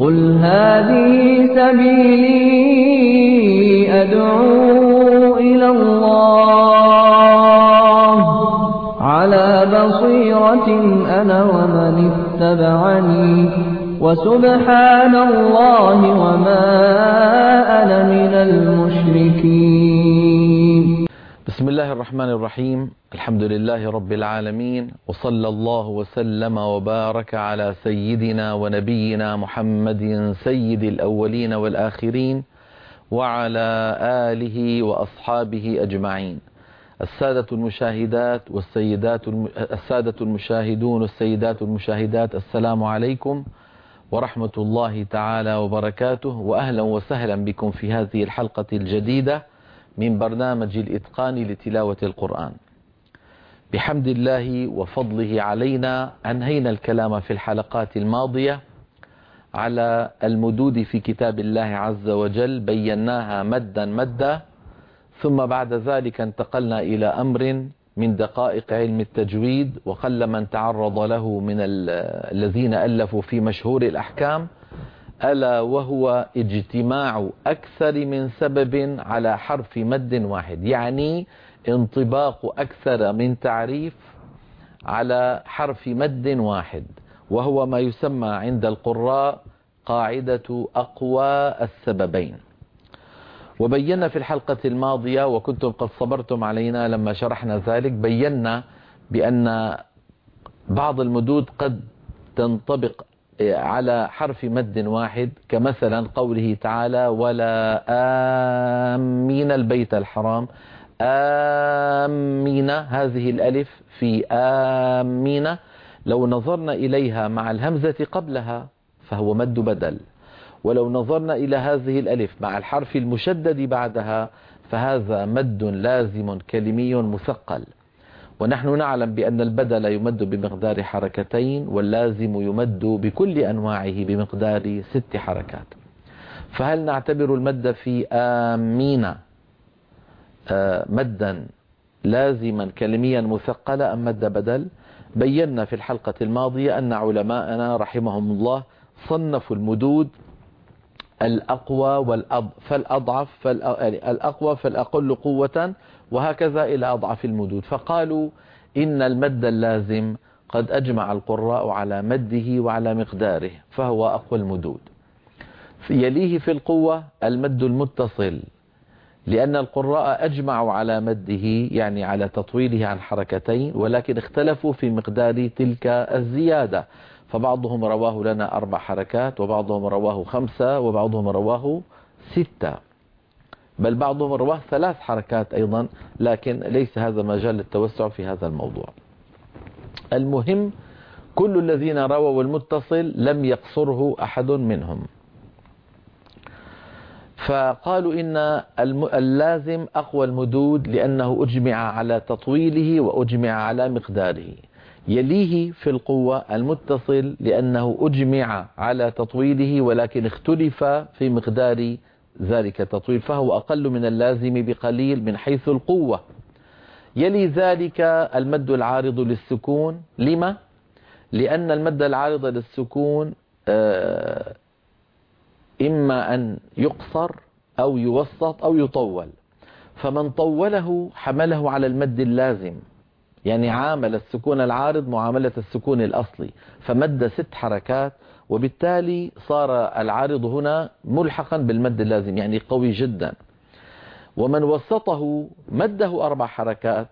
قل هذه سبيلي أدعو إلى الله على بصيرة أنا ومن اتبعني وسبحان الله وما أنا من المشركين. بسم الله الرحمن الرحيم. الحمد لله رب العالمين، وصلى الله وسلم وبارك على سيدنا ونبينا محمد سيد الأولين والآخرين وعلى آله وأصحابه أجمعين. السادة المشاهدات والسيدات السادة المشاهدون والسيدات المشاهدات، السلام عليكم ورحمة الله تعالى وبركاته، وأهلا وسهلا بكم في هذه الحلقة الجديدة من برنامج الإتقان لتلاوة القرآن. بحمد الله وفضله علينا أنهينا الكلام في الحلقات الماضية على المدود في كتاب الله عز وجل، بيناها مدا مدا، ثم بعد ذلك انتقلنا إلى أمر من دقائق علم التجويد، وقل من تعرض له من الذين ألفوا في مشهور الأحكام، ألا وهو اجتماع أكثر من سبب على حرف مد واحد، يعني انطباق أكثر من تعريف على حرف مد واحد، وهو ما يسمى عند القراء قاعدة أقوى السببين. وبينا في الحلقة الماضية، وكنتم قد صبرتم علينا لما شرحنا ذلك، بينا بأن بعض المدود قد تنطبق على حرف مد واحد، كمثلا قوله تعالى ولا آمين البيت الحرام. آمين، هذه الألف في آمين لو نظرنا إليها مع الهمزة قبلها فهو مد بدل، ولو نظرنا إلى هذه الألف مع الحرف المشدد بعدها فهذا مد لازم كلمي مثقل. ونحن نعلم بأن البدل يمد بمقدار حركتين، واللازم يمد بكل أنواعه بمقدار 6 حركات. فهل نعتبر المد في آمين مدا لازما كلميا مثقلا أم مد بدل؟ بينا في الحلقة الماضية أن علماءنا رحمهم الله صنفوا المدود الأقوى فالأضعف الأقوى فالأقل قوة، وهكذا إلى أضعف المدود، فقالوا إن المد اللازم قد أجمع القراء على مده وعلى مقداره، فهو أقوى المدود. يليه في القوة المد المتصل، لأن القراء أجمعوا على مده، يعني على تطويله عن حركتين، ولكن اختلفوا في مقدار تلك الزيادة، فبعضهم رواه لنا 4 حركات، وبعضهم رواه 5، وبعضهم رواه 6، بل بعضهم رواه 3 حركات أيضا، لكن ليس هذا مجال للتوسع في هذا الموضوع. المهم كل الذين رووا المتصل لم يقصره أحد منهم، فقالوا إن اللازم أقوى المدود لأنه أجمع على تطويله وأجمع على مقداره. يليه في القوة المتصل لأنه أجمع على تطويله ولكن اختلف في مقدار ذلك التطويل، فهو أقل من اللازم بقليل من حيث القوة. يلي ذلك المد العارض للسكون. لما؟ لأن المد العارض للسكون إما أن يقصر أو يوسط أو يطول، فمن طوله حمله على المد اللازم، يعني عامل السكون العارض معاملة السكون الأصلي، فمد 6 حركات، وبالتالي صار العارض هنا ملحقا بالمد اللازم، يعني قوي جدا. ومن وسطه مده 4 حركات،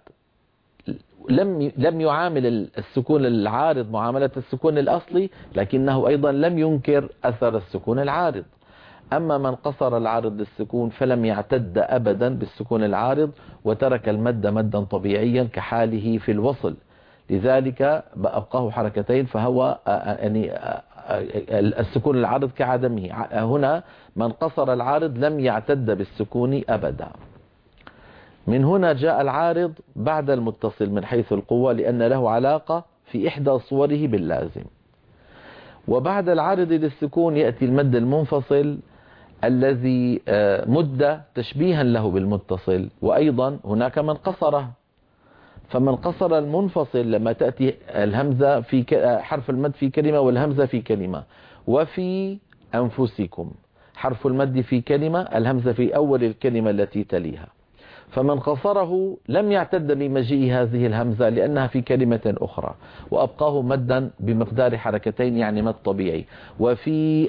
لم يعامل السكون العارض معاملة السكون الأصلي، لكنه أيضا لم ينكر أثر السكون العارض. أما من قصر العارض للسكون فلم يعتد أبدا بالسكون العارض، وترك المد مدا طبيعيا كحاله في الوصل، لذلك أبقاه حركتين، فهو يعني السكون العارض كعدمه. هنا من قصر العارض لم يعتد بالسكون أبدا. من هنا جاء العارض بعد المتصل من حيث القوة، لأن له علاقة في إحدى صوره باللازم. وبعد العارض للسكون يأتي المد المنفصل الذي مد تشبيها له بالمتصل، وأيضا هناك من قصره. فمن قصر المنفصل لما تأتي الهمزة في حرف المد في كلمة والهمزة في كلمة، وفي أنفسكم. حرف المد في كلمة، الهمزة في أول الكلمة التي تليها، فمن قصره لم يعتد لمجيء هذه الهمزة لأنها في كلمة أخرى، وأبقاه مدا بمقدار حركتين، يعني مد طبيعي. وفي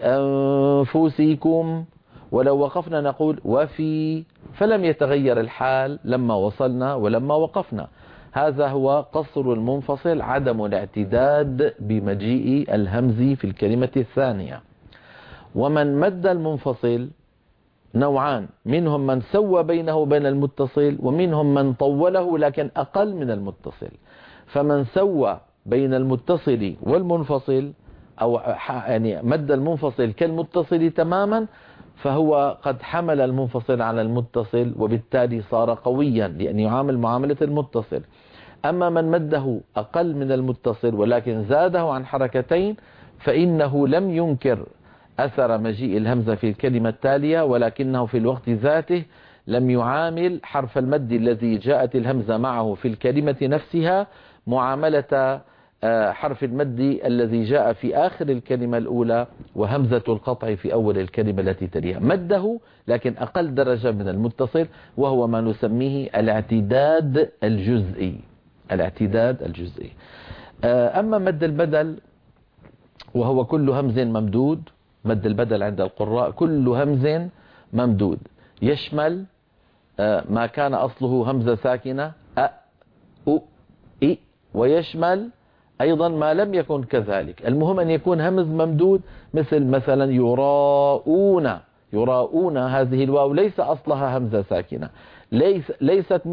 أنفسكم، ولو وقفنا نقول وفي، فلم يتغير الحال لما وصلنا ولما وقفنا. هذا هو قصر المنفصل، عدم الاعتداد بمجيء الهمز في الكلمة الثانية. ومن مد المنفصل نوعان، منهم من سوى بينه وبين المتصل، ومنهم من طوله لكن أقل من المتصل. فمن سوى بين المتصل والمنفصل، أو يعني مد المنفصل كالمتصل تماما، فهو قد حمل المنفصل على المتصل، وبالتالي صار قويا لأن يعامل معاملة المتصل. أما من مده أقل من المتصل ولكن زاده عن حركتين، فإنه لم ينكر أثر مجيء الهمزة في الكلمة التالية، ولكنه في الوقت ذاته لم يعامل حرف المد الذي جاءت الهمزة معه في الكلمة نفسها معاملة حرف المد الذي جاء في آخر الكلمة الأولى، وهمزة القطع في أول الكلمة التي تليها. مده لكن أقل درجة من المتصل، وهو ما نسميه الاعتداد الجزئي. الاعتداد الجزئي. أما مد البدل وهو كل همز ممدود، مد البدل عند القراء كل همز ممدود، يشمل ما كان أصله همزة ساكنة أ أ إ، ويشمل أيضا ما لم يكن كذلك. المهم أن يكون همز ممدود، مثلا يراؤون. يراؤون هذه الواو ليس أصلها همزة ساكنة، ليست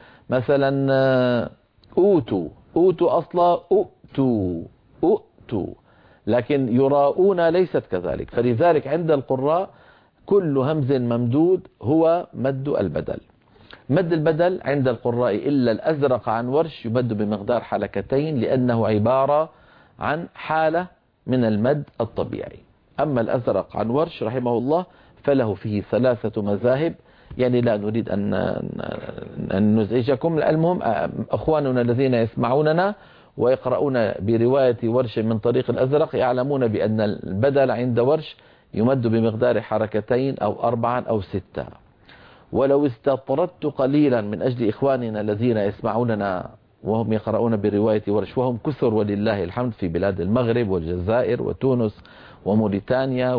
مثلا أوتوا. أوتوا أصلا أؤتوا أؤتوا، لكن يراؤون ليست كذلك. فلذلك عند القراء كل همز ممدود هو مد البدل. مد البدل عند القراء إلا الأزرق عن ورش يمد بمقدار حركتين، لأنه عبارة عن حالة من المد الطبيعي. أما الأزرق عن ورش رحمه الله فله فيه 3 مذاهب، يعني لا نريد أن نزعجكم. المهم أخواننا الذين يسمعوننا ويقرؤون برواية ورش من طريق الأزرق يعلمون بأن البدل عند ورش يمد بمقدار حركتين أو 4 أو 6. ولو استطردت قليلا من أجل إخواننا الذين يسمعوننا وهم يقرؤون برواية ورش، وهم كثر ولله الحمد في بلاد المغرب والجزائر وتونس وموريتانيا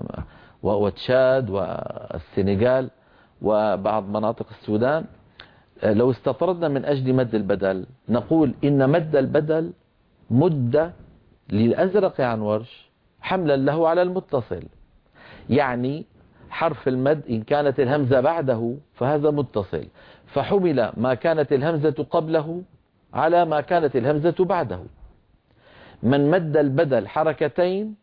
وتشاد والسنغال وبعض مناطق السودان، لو استطردنا من أجل مد البدل نقول إن مد البدل مد للأزرق عن ورش حملا له على المتصل. يعني حرف المد إن كانت الهمزة بعده فهذا متصل، فحمل ما كانت الهمزة قبله على ما كانت الهمزة بعده. من مد البدل حركتين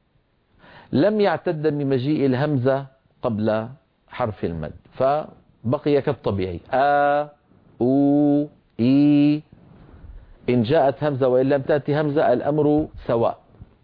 لم يعتد بمجيء الهمزة قبل حرف المد، فبقي كالطبيعي آ أو إي. إن جاءت همزة وإن لم تأتي همزة الأمر سواء.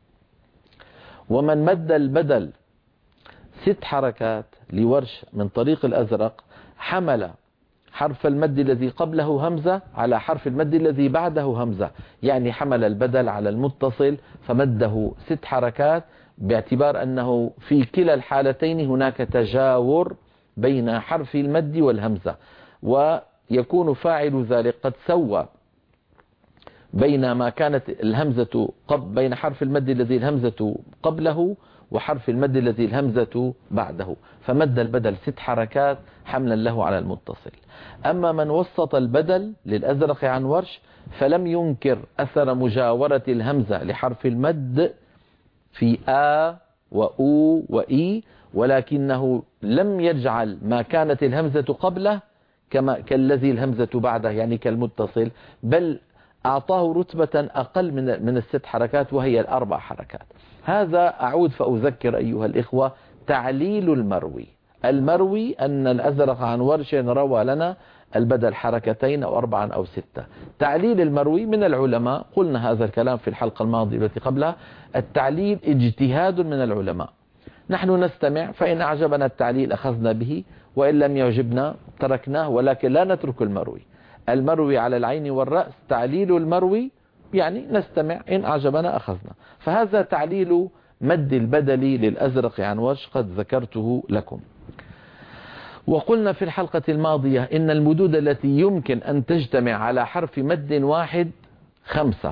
ومن مد البدل 6 حركات لورش من طريق الأزرق حمل حرف المد الذي قبله همزة على حرف المد الذي بعده همزة، يعني حمل البدل على المتصل فمده 6 حركات، باعتبار أنه في كلا الحالتين هناك تجاور بين حرف المد والهمزة، ويكون فاعل ذلك قد سوى بين ما كانت الهمزة بين حرف المد الذي الهمزة قبله وحرف المد الذي الهمزة بعده، فمد البدل 6 حركات حملا له على المتصل. أما من وسط البدل للأزرق عن ورش فلم ينكر أثر مجاورة الهمزة لحرف المد في آ وأو وإي، ولكنه لم يجعل ما كانت الهمزة قبله كالذي الهمزة بعده، يعني كالمتصل، بل أعطاه رتبة أقل من ال6 حركات وهي 4 حركات. هذا أعود فأذكر أيها الإخوة تعليل المروي. المروي أن الأزرق عن ورش روى لنا البدل حركتين أو 4 أو 6. تعليل المروي من العلماء، قلنا هذا الكلام في الحلقة الماضية التي قبلها، التعليل اجتهاد من العلماء. نحن نستمع، فإن أعجبنا التعليل أخذنا به، وإن لم يعجبنا تركناه، ولكن لا نترك المروي. المروي على العين والرأس. تعليل المروي يعني نستمع، إن أعجبنا أخذنا. فهذا تعليل مد البدل للأزرق عن ورش قد ذكرته لكم. وقلنا في الحلقة الماضية إن المدود التي يمكن أن تجتمع على حرف مد واحد 5: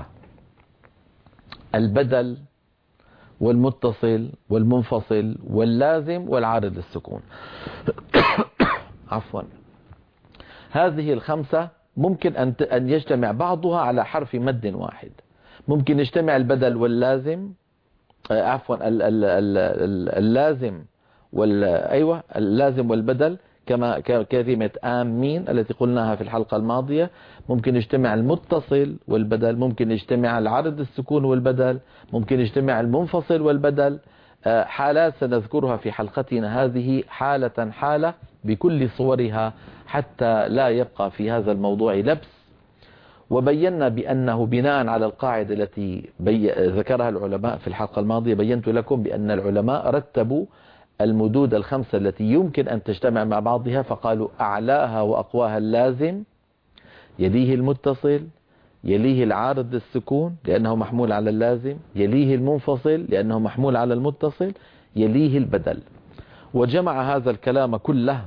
البدل والمتصل والمنفصل واللازم والعارض للسكون. عفوا، هذه ال5 ممكن أن يجتمع بعضها على حرف مد واحد. ممكن يجتمع البدل واللازم، عفوا اللازم اللازم والبدل، كما كلمة آمين التي قلناها في الحلقة الماضية. ممكن يجتمع المتصل والبدل، ممكن يجتمع العرض السكون والبدل، ممكن يجتمع المنفصل والبدل. حالات سنذكرها في حلقتنا هذه حالة حالة بكل صورها حتى لا يبقى في هذا الموضوع لبس. وبينا بأنه بناء على القاعدة التي ذكرها العلماء في الحلقة الماضية، بينت لكم بأن العلماء رتبوا المدود ال5 التي يمكن أن تجتمع مع بعضها، فقالوا أعلاها وأقواها اللازم، يليه المتصل، يليه العارض للسكون لأنه محمول على اللازم، يليه المنفصل لأنه محمول على المتصل، يليه البدل. وجمع هذا الكلام كله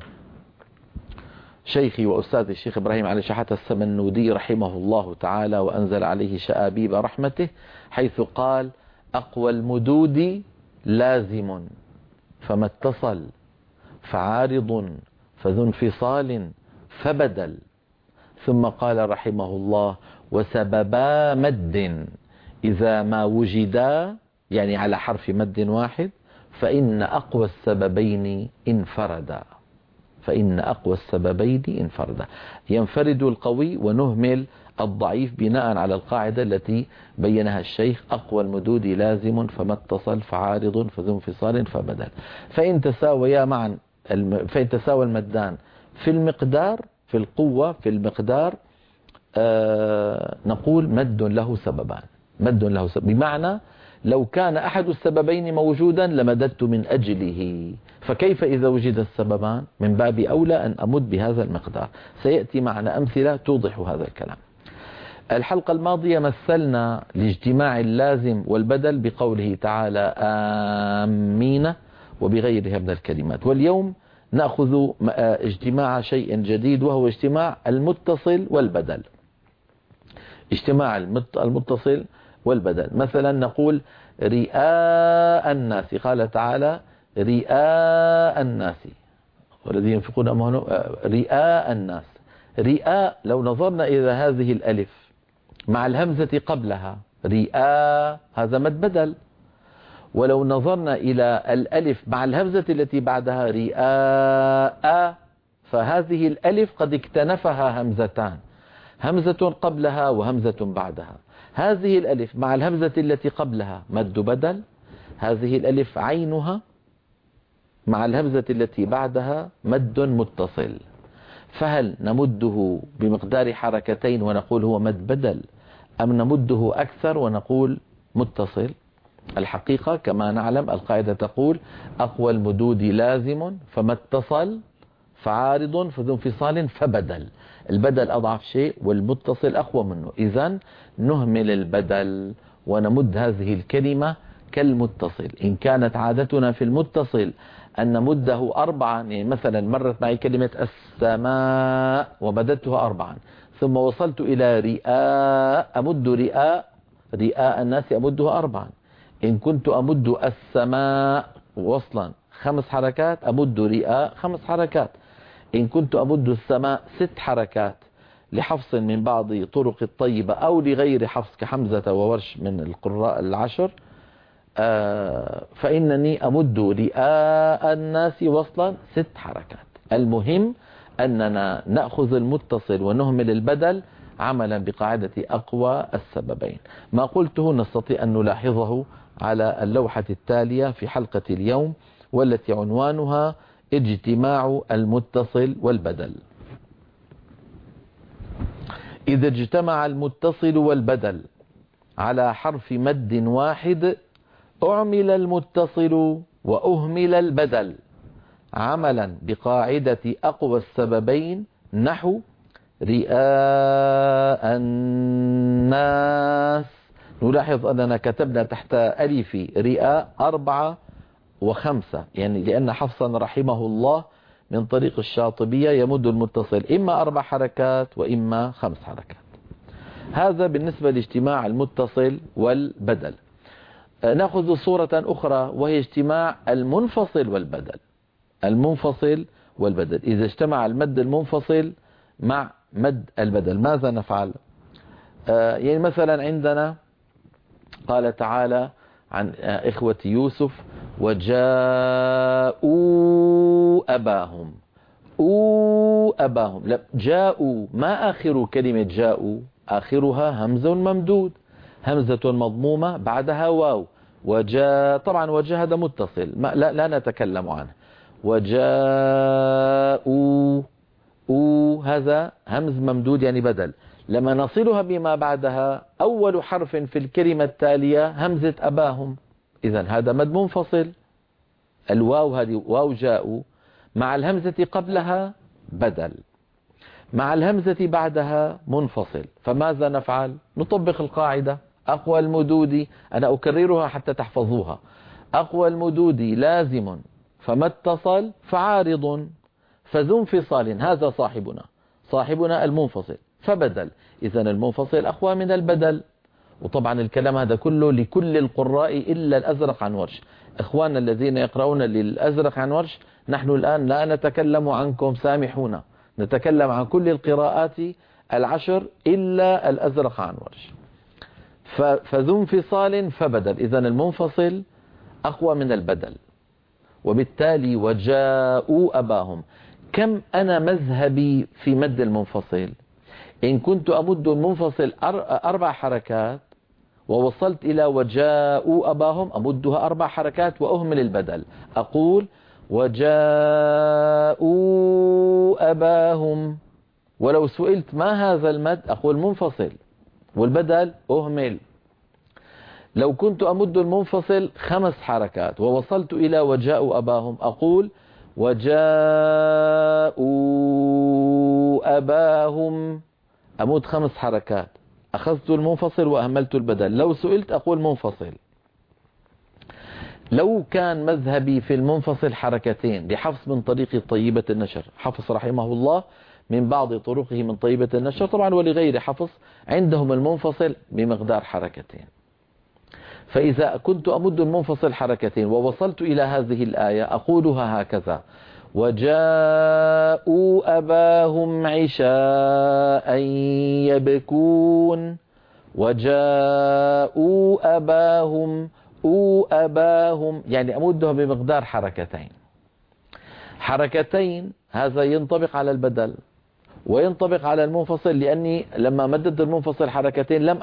شيخي وأستاذ الشيخ إبراهيم علي شحاتة السمنودي رحمه الله تعالى وأنزل عليه شآبيب رحمته، حيث قال: أقوى المدود لازم، فما اتصل فعارض، فذو انفصال فبدل. ثم قال رحمه الله: وسببا مد إذا ما وجدا، يعني على حرف مد واحد، فإن أقوى السببين انفردا. فإن أقوى السببين انفردا، ينفرد القوي ونهمل الضعيف بناء على القاعدة التي بينها الشيخ: أقوى المدود لازم، فما اتصل فعارض، فذو انفصال فبدل. فإن تساويا معا، فإن تساوى المدان في المقدار، في القوة، في المقدار، نقول مد له سببان. مد له سبب، بمعنى لو كان أحد السببين موجودا لمددت من أجله، فكيف إذا وجد السببان؟ من باب أولى أن أمد بهذا المقدار. سيأتي معنا أمثلة توضح هذا الكلام. الحلقة الماضية مثلنا لاجتماع اللازم والبدل بقوله تعالى آمين وبغيرها من الكلمات. واليوم نأخذ اجتماع شيء جديد، وهو اجتماع المتصل والبدل. اجتماع المتصل والبدل، مثلا نقول رئاء الناس. قال تعالى: رئاء الناس والذين ينفقون أموالهم رئاء الناس. رئاء، لو نظرنا إلى هذه الألف مع الهمزة قبلها رئاء، هذا مد بدل. ولو نظرنا إلى الألف مع الهمزة التي بعدها رئاء، فهذه الألف قد اكتنفها همزتان، همزة قبلها وهمزة بعدها. هذه الألف مع الهمزة التي قبلها مد بدل، هذه الألف عينها مع الهمزة التي بعدها مد متصل. فهل نمده بمقدار حركتين ونقول هو مد بدل، أم نمده أكثر ونقول متصل؟ الحقيقة كما نعلم القاعدة تقول: أقوى المدود لازم، فما اتصل فعارض، فذو انفصال فبدل. البدل أضعف شيء والمتصل أقوى منه، إذن نهمل البدل ونمد هذه الكلمة كالمتصل. إن كانت عادتنا في المتصل أن نمده 4، يعني مثلا مرت معي كلمة السماء ومددتها 4، ثم وصلت إلى رئاء، أمد رئاء الناس أمدها 4. إن كنت أمد السماء وصلا 5 حركات، أمد رئاء 5 حركات. إن كنت أمد السماء 6 حركات لحفص من بعض طرق الطيبة أو لغير حفص كحمزة وورش من القراء 10، فإنني أمد رئاء الناس وصلا 6 حركات. المهم أننا نأخذ المتصل ونهمل البدل عملا بقاعدة أقوى السببين. ما قلته نستطيع أن نلاحظه على اللوحة التالية في حلقة اليوم، والتي عنوانها اجتماع المتصل والبدل. إذا اجتمع المتصل والبدل على حرف مد واحد أعمل المتصل وأهمل البدل عملا بقاعدة أقوى السببين، نحو رئاء الناس نلاحظ أننا كتبنا تحت ألف رئاء 4 و5، يعني لأن حفصا رحمه الله من طريق الشاطبية يمد المتصل إما 4 حركات وإما 5 حركات. هذا بالنسبة لاجتماع المتصل والبدل. نأخذ صورة أخرى وهي اجتماع المنفصل والبدل. المنفصل والبدل، إذا اجتمع المد المنفصل مع مد البدل ماذا نفعل؟ يعني مثلا عندنا قال تعالى عن إخوة يوسف: وجاءوا أباهم. أباهم، لا، جاءوا، ما آخر كلمة جاءوا؟ آخرها همز ممدود، همزة مضمومة بعدها واو. وجاء، طبعا وجاء هذا متصل لا نتكلم عنه. وجاءوا، هذا همز ممدود يعني بدل. لما نصلها بما بعدها أول حرف في الكلمة التالية همزة أباهم، إذن هذا مد منفصل. الواو هذه واو جاءوا، مع الهمزة قبلها بدل، مع الهمزة بعدها منفصل. فماذا نفعل؟ نطبق القاعدة: أقوى المدود، أنا أكررها حتى تحفظوها: أقوى المدود لازم، فما اتصل فعارض، فذو انفصال، هذا صاحبنا المنفصل، فبدل. إذن المنفصل أقوى من البدل. وطبعا الكلام هذا كله لكل القراء إلا الأزرق عن ورش. إخواننا الذين يقرؤون للأزرق عن ورش، نحن الآن لا نتكلم عنكم، سامحونا، نتكلم عن كل القراءات 10 إلا الأزرق عن ورش. فذو انفصال فبدل، إذن المنفصل أقوى من البدل. وبالتالي وجاءوا أباهم. كم أنا مذهبي في مد المنفصل؟ إن كنت أمد المنفصل 4 حركات ووصلت إلى وجاءوا أباهم أمدها 4 حركات وأهمل البدل، أقول وجاءوا أباهم. ولو سئلت ما هذا المد أقول منفصل، والبدل أهمل. لو كنت أمد المنفصل 5 حركات ووصلت إلى وجاءوا أباهم أقول وجاءوا أباهم، أمد 5 حركات، أخذت المنفصل وأهملت البدل. لو سئلت أقول منفصل. لو كان مذهبي في المنفصل حركتين لحفص من طريق طيبة النشر، حفص رحمه الله من بعض طرقه من طيبة النشر طبعا، ولغير حفص عندهم المنفصل بمقدار حركتين. فإذا كنت أمد المنفصل حركتين ووصلت إلى هذه الآية أقولها هكذا: وجاءوا أباهم عشاء يبكون. وجاءوا أباهم يعني أمدها بمقدار حركتين. هذا ينطبق على البدل وينطبق على المنفصل، لأني لما مدد المنفصل حركتين لم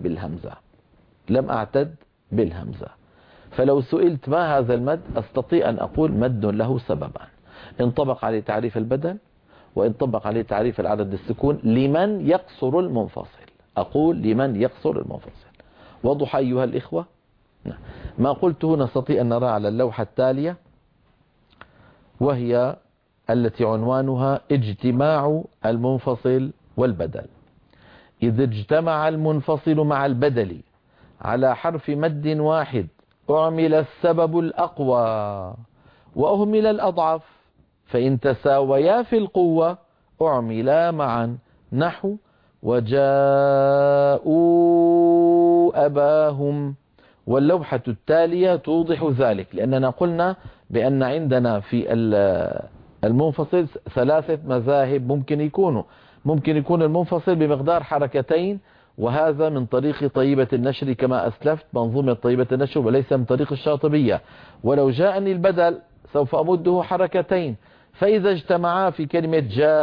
أعتد بالهمزة. فلو سئلت ما هذا المد أستطيع أن أقول مد له سببان: انطبق عليه تعريف البدل، وانطبق عليه تعريف العدد السكون لمن يقصر المنفصل. أقول لمن يقصر المنفصل. وضح أيها الإخوة؟ ما قلته نستطيع أن نرى على اللوحة التالية، وهي التي عنوانها اجتماع المنفصل والبدل. إذا اجتمع المنفصل مع البدل على حرف مد واحد أعمل السبب الأقوى وأهمل الأضعف، فإن تساويا في القوة أعملا معا، نحو وجاءوا أباهم. واللوحة التالية توضح ذلك، لأننا قلنا بأن عندنا في المنفصل 3 مذاهب ممكن يكون المنفصل بمقدار حركتين، وهذا من طريق طيبة النشر كما أسلفت، منظومة طيبة النشر، وليس من طريق الشاطبية. ولو جاءني البدل سوف أمده حركتين. فإذا اجتمعا في كلمة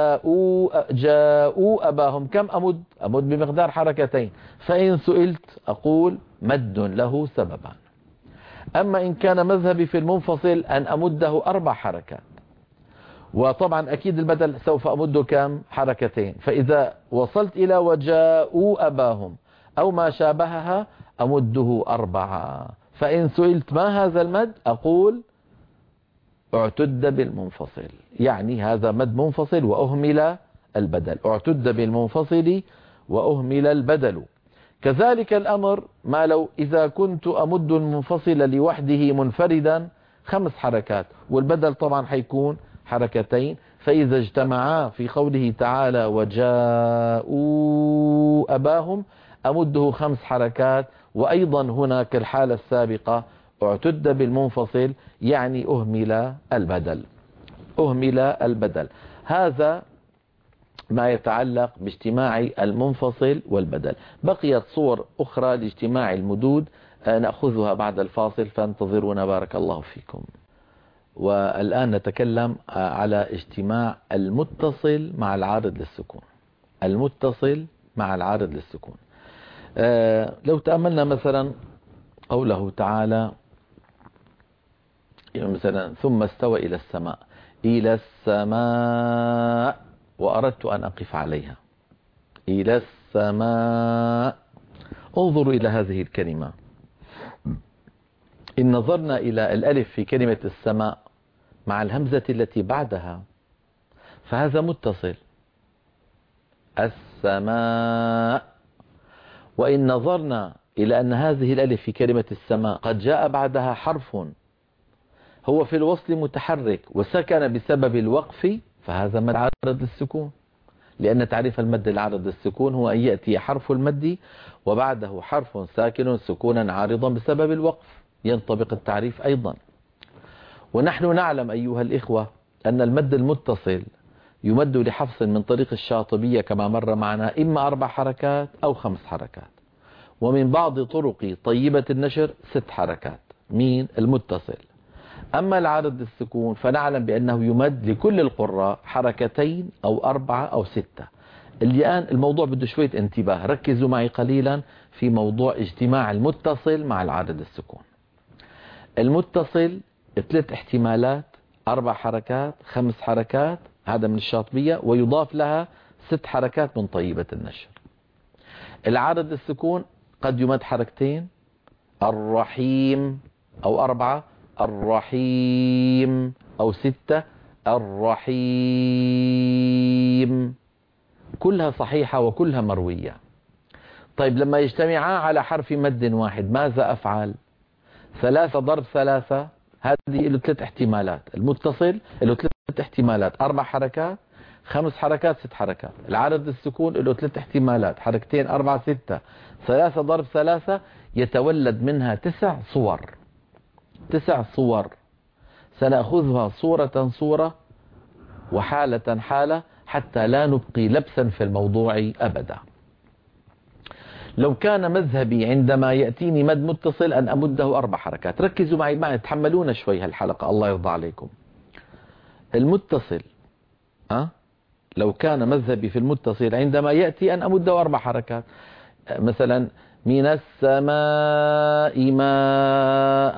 جاءوا أباهم كم أمد بمقدار حركتين. فإن سئلت أقول مد له سببا. أما إن كان مذهبي في المنفصل أن أمده 4 حركات، وطبعا أكيد البدل سوف أمده كم؟ حركتين. فإذا وصلت إلى وجاءوا أباهم أو ما شابهها أمده 4. فإن سئلت ما هذا المد أقول اعتد بالمنفصل، يعني هذا مد منفصل وأهمل البدل. اعتد بالمنفصل وأهمل البدل. كذلك الأمر ما لو إذا كنت أمد المنفصل لوحده منفردا 5 حركات، والبدل طبعا حيكون حركتين، فإذا اجتمعا في قوله تعالى وجاءوا أباهم أمده 5 حركات. وأيضا هناك الحالة السابقة اعتد بالمنفصل، يعني أهمل البدل. أهمل البدل. هذا ما يتعلق باجتماع المنفصل والبدل. بقيت صور أخرى لاجتماع المدود نأخذها بعد الفاصل، فانتظرونا بارك الله فيكم. والآن نتكلم على اجتماع المتصل مع العارض للسكون. المتصل مع العارض للسكون. لو تأملنا مثلا قوله تعالى مثلا ثم استوى إلى السماء، إلى السماء وأردت أن أقف عليها، إلى السماء. انظروا إلى هذه الكلمة، إن نظرنا إلى الألف في كلمة السماء مع الهمزة التي بعدها فهذا متصل، السماء. وإن نظرنا إلى أن هذه الألف في كلمة السماء قد جاء بعدها حرف هو في الوصل متحرك وسكن بسبب الوقف، فهذا مد عارض للسكون، لأن تعريف المد العارض للسكون هو أن يأتي حرف المد وبعده حرف ساكن سكونا عارضا بسبب الوقف، ينطبق التعريف أيضا. ونحن نعلم أيها الإخوة أن المد المتصل يمد لحفص من طريق الشاطبية كما مر معنا إما 4 حركات أو 5 حركات، ومن بعض طرق طيبة النشر 6 حركات. مين؟ المتصل. أما العارض للسكون فنعلم بأنه يمد لكل القراء 2 أو 4 أو 6. الآن الموضوع بده شوية انتباه، ركزوا معي قليلا في موضوع اجتماع المتصل مع العارض للسكون. المتصل 3 احتمالات، 4 حركات، 5 حركات، هذا من الشاطبية، ويضاف لها 6 حركات من طيبة النشر. العارض للسكون قد يمد 2 الرحيم أو 4 الرحيم أو 6 الرحيم، كلها صحيحة وكلها مروية. طيب لما يجتمعا على حرف مد واحد ماذا أفعل؟ 3 ضرب 3 هذه له 3 احتمالات. المتصل له 3 احتمالات، 4 حركات، 5 حركات، 6 حركات. العارض للسكون له 3 احتمالات، 2 4 6. 3 ضرب 3 يتولد منها 9 صور. 9 صور سنأخذها صورة صورة وحالة حالة حتى لا نبقي لبسا في الموضوع أبدا. لو كان مذهبي عندما يأتيني مد متصل أن أمده 4 حركات، ركزوا معي تحملونا شوي هالحلقة الله يرضى عليكم. المتصل لو كان مذهبي في المتصل عندما يأتي أن أمده 4 حركات، مثلا من السماء ماء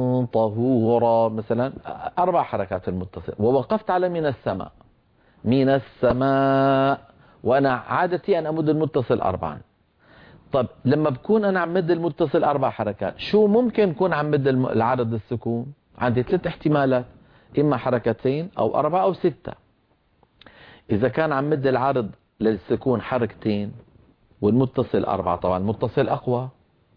طهورا مثلا، 4 حركات في المتصل، ووقفت على من السماء، من السماء، وأنا عادتي أن أمد المتصل 4. طب لما بكون أنا عم مد المتصل 4 حركات، شو ممكن كون عم مد العارض للسكون؟ عندي 3 احتمالات، إما 2 أو 4 أو 6. إذا كان عم مد العارض للسكون 2 والمتصل 4، طبعا المتصل أقوى،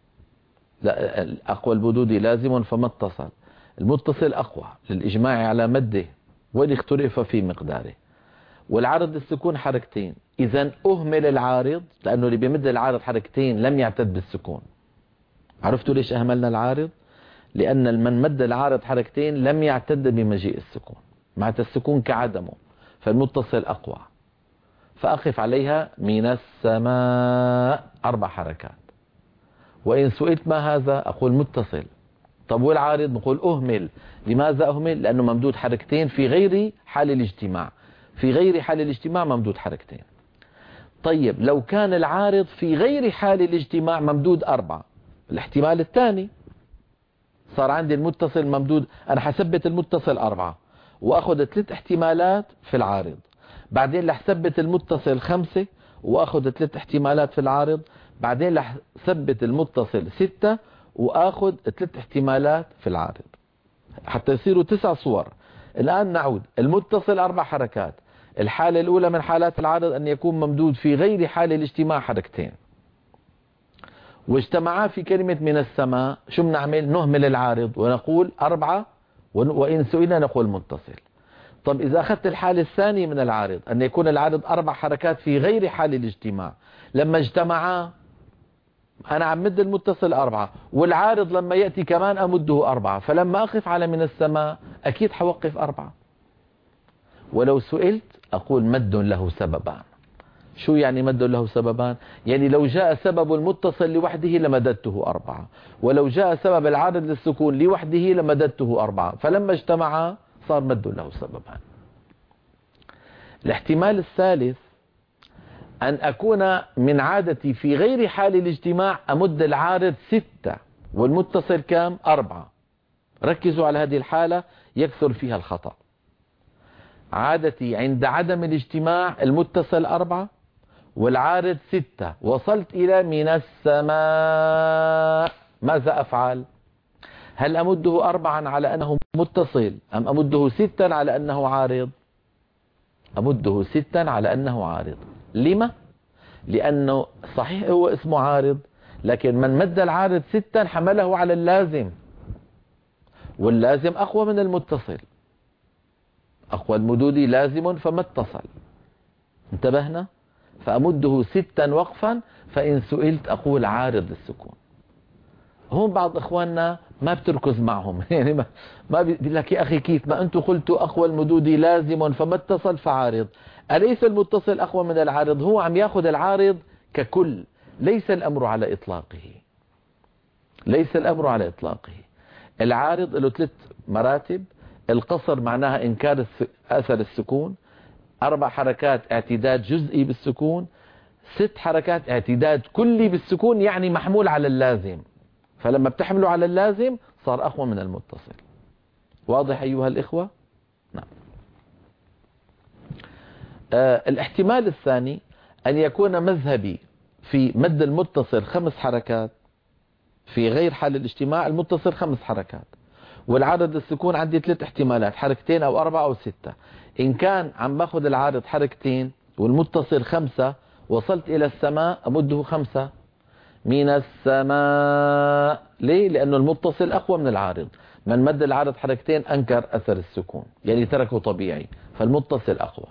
لا أقوى البدود لازم فما اتصل، المتصل أقوى للإجماع على مده وإن اختلف في مقداره. والعارض للسكون 2، إذا أهمل العارض، لأنه اللي بيمد العارض 2 لم يعتد بالسكون. عرفتوا ليش أهملنا العارض؟ لأن من مد العارض 2 لم يعتد بمجيء السكون، معناتها السكون كعدمه، فالمتصل أقوى، فأقف عليها من السماء 4 حركات. وإن سئلت ما هذا أقول متصل. طب والعارض؟ نقول أهمل. لماذا أهمل؟ لأنه ممدود 2 في غير حال الاجتماع، في غير حال الاجتماع ممدود 2. طيب لو كان العارض في غير حال الاجتماع ممدود 4، الاحتمال الثاني صار عندي المتصل ممدود، أنا حثبت المتصل 4 وأخذ 3 احتمالات في العارض، بعدين رح ثبت المتصل 5 وأخذ 3 احتمالات في العارض، بعدين رح ثبت المتصل 6 وأخذ 3 احتمالات في العارض، حتى يصيروا 9 صور. الآن نعود، المتصل 4 حركات، الحالة الأولى من حالات العارض أن يكون ممدود في غير حال الاجتماع 2، واجتمعا في كلمة من السماء، شو بنعمل؟ نهمل العارض ونقول 4، وإن سئلنا نقول متصل. طب إذا أخذت الحالة الثانية من العارض، أن يكون العارض 4 حركات في غير حال الاجتماع، لما اجتمعا أنا عم مد المتصل 4، والعارض لما يأتي كمان أمده 4، فلما أقف على من السماء أكيد حوقف 4. ولو سئلت أقول مد له سببان. شو يعني مد له سببان؟ يعني لو جاء سبب المتصل لوحده لمددته 4، ولو جاء سبب العارض للسكون لوحده لمددته 4، فلما اجتمعا صار مد له سببان. الاحتمال الثالث أن أكون من عادتي في غير حال الاجتماع أمد العارض 6 والمتصل كام؟ 4. ركزوا على هذه الحالة يكثر فيها الخطأ. عادتي عند عدم الاجتماع المتصل 4 والعارض 6، وصلت إلى من السماء، ماذا أفعل؟ هل أمده 4 على أنه متصل أم أمده 6 على أنه عارض؟ أمده 6 على أنه عارض. لما؟ لأنه صحيح هو اسمه عارض، لكن من مد العارض 6 حمله على اللازم، واللازم أقوى من المتصل. أقوى المدود لازم فما اتصل. انتبهنا؟ فأمده 6 وقفا، فإن سئلت أقول عارض للسكون. هم بعض إخواننا ما بتركز معهم يعني ما بيقول لك يا أخي كيف ما أنتم قلتوا أقوى المدود لازم فما اتصل فعارض. أليس المتصل أقوى من العارض؟ هو عم ياخذ العارض ككل، ليس الأمر على إطلاقه. ليس الأمر على إطلاقه. العارض له 3 مراتب. القصر معناها إنكار أثر السكون، 4 حركات اعتداد جزئي بالسكون، 6 حركات اعتداد كلي بالسكون، يعني محمول على اللازم، فلما بتحمله على اللازم صار أقوى من المتصل. واضح أيها الإخوة؟ نعم. الاحتمال الثاني أن يكون مذهبي في مد المتصل 5 حركات في غير حال الاجتماع، المتصل 5 حركات، والعارض السكون عندي 3 احتمالات، 2 أو 4 أو 6. إن كان عم باخذ العارض 2 والمتصل 5، وصلت إلى السماء أمده 5 من السماء. ليه؟ لأنه المتصل أقوى من العارض. من مد العارض 2 أنكر أثر السكون، يعني تركه طبيعي، فالمتصل أقوى.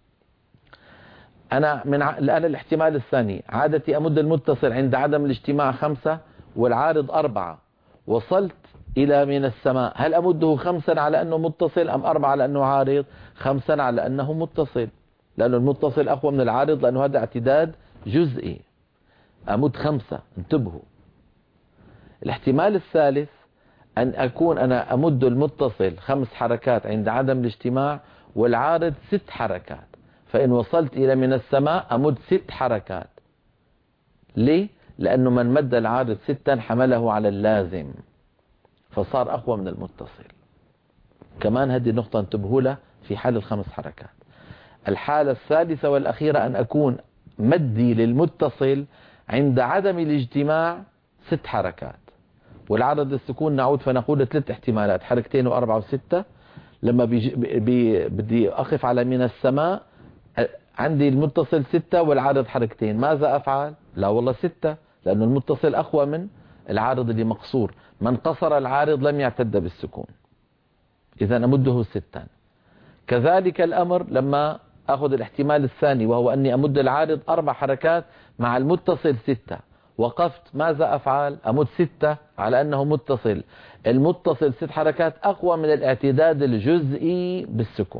أنا الآن الاحتمال الثاني، عادتي أمد المتصل عند عدم الاجتماع 5 والعارض 4، وصلت إلى من السماء، هل أمده 5 على أنه متصل أم 4 على أنه عارض؟ 5 على أنه متصل، لأنه المتصل أقوى من العارض، لأنه هذا اعتداد جزئي. أمد 5. انتبهوا. الاحتمال الثالث أن أكون أنا أمد المتصل 5 حركات عند عدم الاجتماع والعارض 6 حركات، فإن وصلت إلى من السماء أمد 6 حركات. ليه؟ لأنه من مد العارض 6 حمله على اللازم، فصار أقوى من المتصل. كمان هذه النقطة انتبهوا لها في حال ال5 حركات. الحالة الثالثة والأخيرة أن أكون مدي للمتصل عند عدم الاجتماع 6 حركات، والعرض السكون نعود فنقول 3 احتمالات، 2 و4 و6. لما بدي أقف على من السماء عندي المتصل 6 والعارض 2، ماذا أفعل؟ لا والله 6، لأنه المتصل أقوى من العارض اللي مقصور. من قصر العارض لم يعتد بالسكون، إذا أمده 6. كذلك الأمر لما أخذ الاحتمال الثاني، وهو أني أمد العارض 4 حركات مع المتصل 6، وقفت، ماذا أفعل؟ أمد 6 على أنه متصل. المتصل 6 حركات أقوى من الاعتداد الجزئي بالسكون.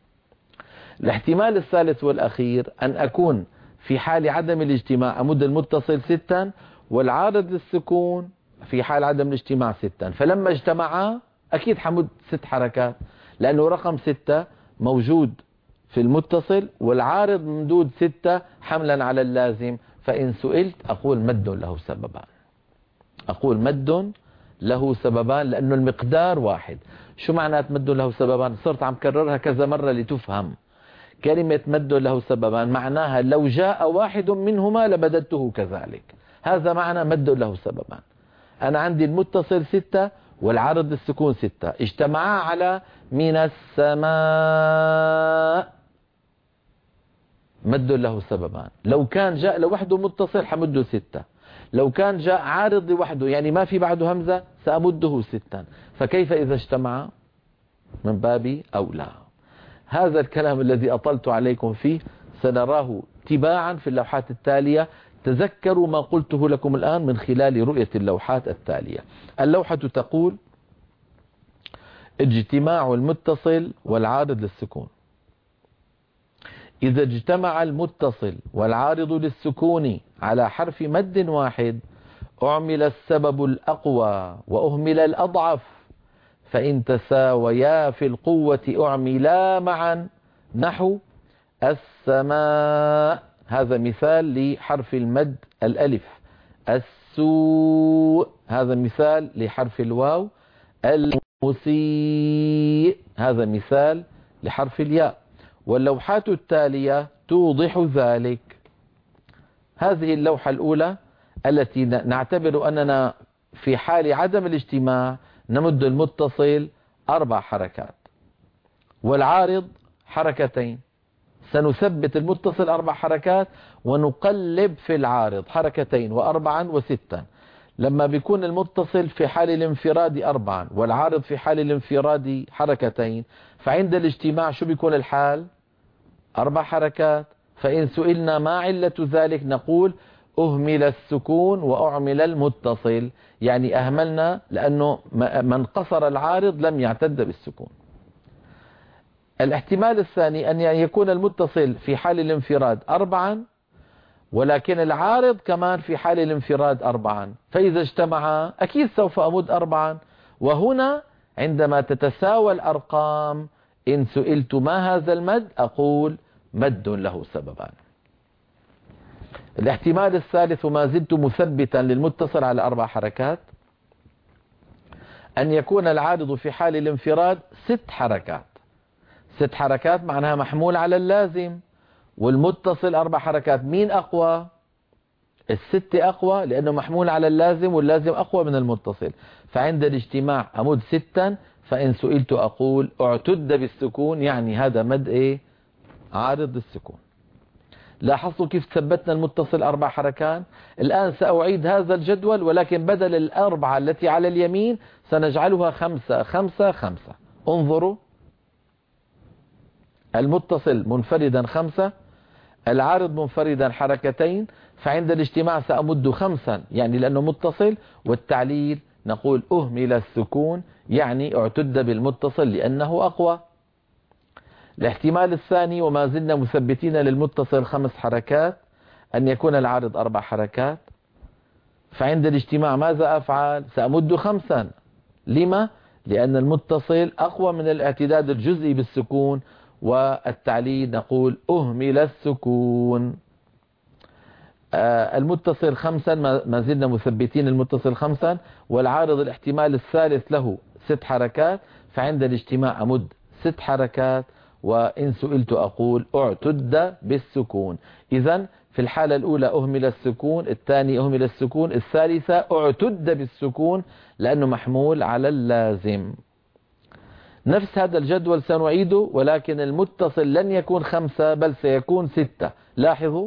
الاحتمال الثالث والأخير أن أكون في حال عدم الاجتماع أمد المتصل 6 والعارض للسكون في حال عدم الاجتماع 6، فلما اجتمعا أكيد حمد 6 حركات، لأنه رقم 6 موجود في المتصل والعارض ممدود 6 حملا على اللازم. فإن سئلت أقول مد له سببان. أقول مد له سببان لأنه المقدار واحد. شو معنى مد له سببان؟ صرت عم كررها كذا مرة لتفهم. كلمة مد له سببان معناها لو جاء واحد منهما لمددته كذلك. هذا معنى مد له سببان. أنا عندي المتصل 6 والعارض السكون 6، اجتمعا على من السماء، مد له سببان. لو كان جاء لوحده متصل حمده 6، لو كان جاء عارض لوحده يعني ما في بعده همزة سأمده 6، فكيف إذا اجتمع؟ من باب أولى. هذا الكلام الذي أطلت عليكم فيه سنراه تباعا في اللوحات التالية. تذكروا ما قلته لكم الآن من خلال رؤية اللوحات التالية. اللوحة تقول: اجتماع المتصل والعارض للسكون. إذا اجتمع المتصل والعارض للسكون على حرف مد واحد أعمل السبب الأقوى وأهمل الأضعف، فإن تساويا في القوة أعملا معا، نحو السماء، هذا مثال لحرف المد الألف. السوء، هذا مثال لحرف الواو. المسيء، هذا مثال لحرف الياء. واللوحات التالية توضح ذلك. هذه اللوحة الأولى التي نعتبر أننا في حال عدم الاجتماع نمد المتصل 4 حركات والعارض حركتين. سنثبت المتصل 4 حركات ونقلب في العارض 2 و4 و6. لما بيكون المتصل في حال الانفراد 4 والعارض في حال الانفراد 2، فعند الاجتماع شو بيكون الحال؟ 4 حركات. فإن سئلنا ما علة ذلك نقول: أهمل السكون وأعمل المتصل، يعني أهملنا لأنه من قصر العارض لم يعتد بالسكون. الاحتمال الثاني أن يكون المتصل في حال الانفراد 4 ولكن العارض كمان في حال الانفراد 4، فإذا اجتمعا أكيد سوف أمد 4. وهنا عندما تتساوى الأرقام إن سئلت ما هذا المد أقول: مد له سببان. الاحتمال الثالث ما زلت مثبتا للمتصل على 4 حركات، أن يكون العارض في حال الانفراد 6 حركات. 6 حركات معناها محمول على اللازم، والمتصل 4 حركات. مين أقوى؟ 6 أقوى لأنه محمول على اللازم، واللازم أقوى من المتصل. فعند الاجتماع أمد 6. فإن سئلت أقول: اعتد بالسكون، يعني هذا مد إيه؟ عارض السكون. لاحظتوا كيف ثبتنا المتصل 4 حركات؟ الآن سأعيد هذا الجدول، ولكن بدل 4 التي على اليمين سنجعلها 5 5 5. انظروا: المتصل منفردا 5، العارض منفردا 2، فعند الاجتماع سأمد 5 يعني لأنه متصل، والتعليل نقول: أهمل السكون، يعني اعتد بالمتصل لأنه أقوى. الاحتمال الثاني وما زلنا مثبتين للمتصل 5 حركات، أن يكون العارض 4 حركات، فعند الاجتماع ماذا أفعل؟ سأمد 5. لما؟ لأن المتصل أقوى من الاعتداد الجزئي بالسكون، والتعليل نقول: أهمل السكون. المتصل 5 ما زلنا مثبتين المتصل 5، والعارض الاحتمال الثالث له 6 حركات، فعند الاجتماع أمد 6 حركات. وإن سئلت أقول: اعتد بالسكون. إذن في الحالة الأولى أهمل السكون، الثاني أهمل السكون، الثالثة اعتد بالسكون لأنه محمول على اللازم. نفس هذا الجدول سنعيده، ولكن المتصل لن يكون 5 بل سيكون 6. لاحظوا: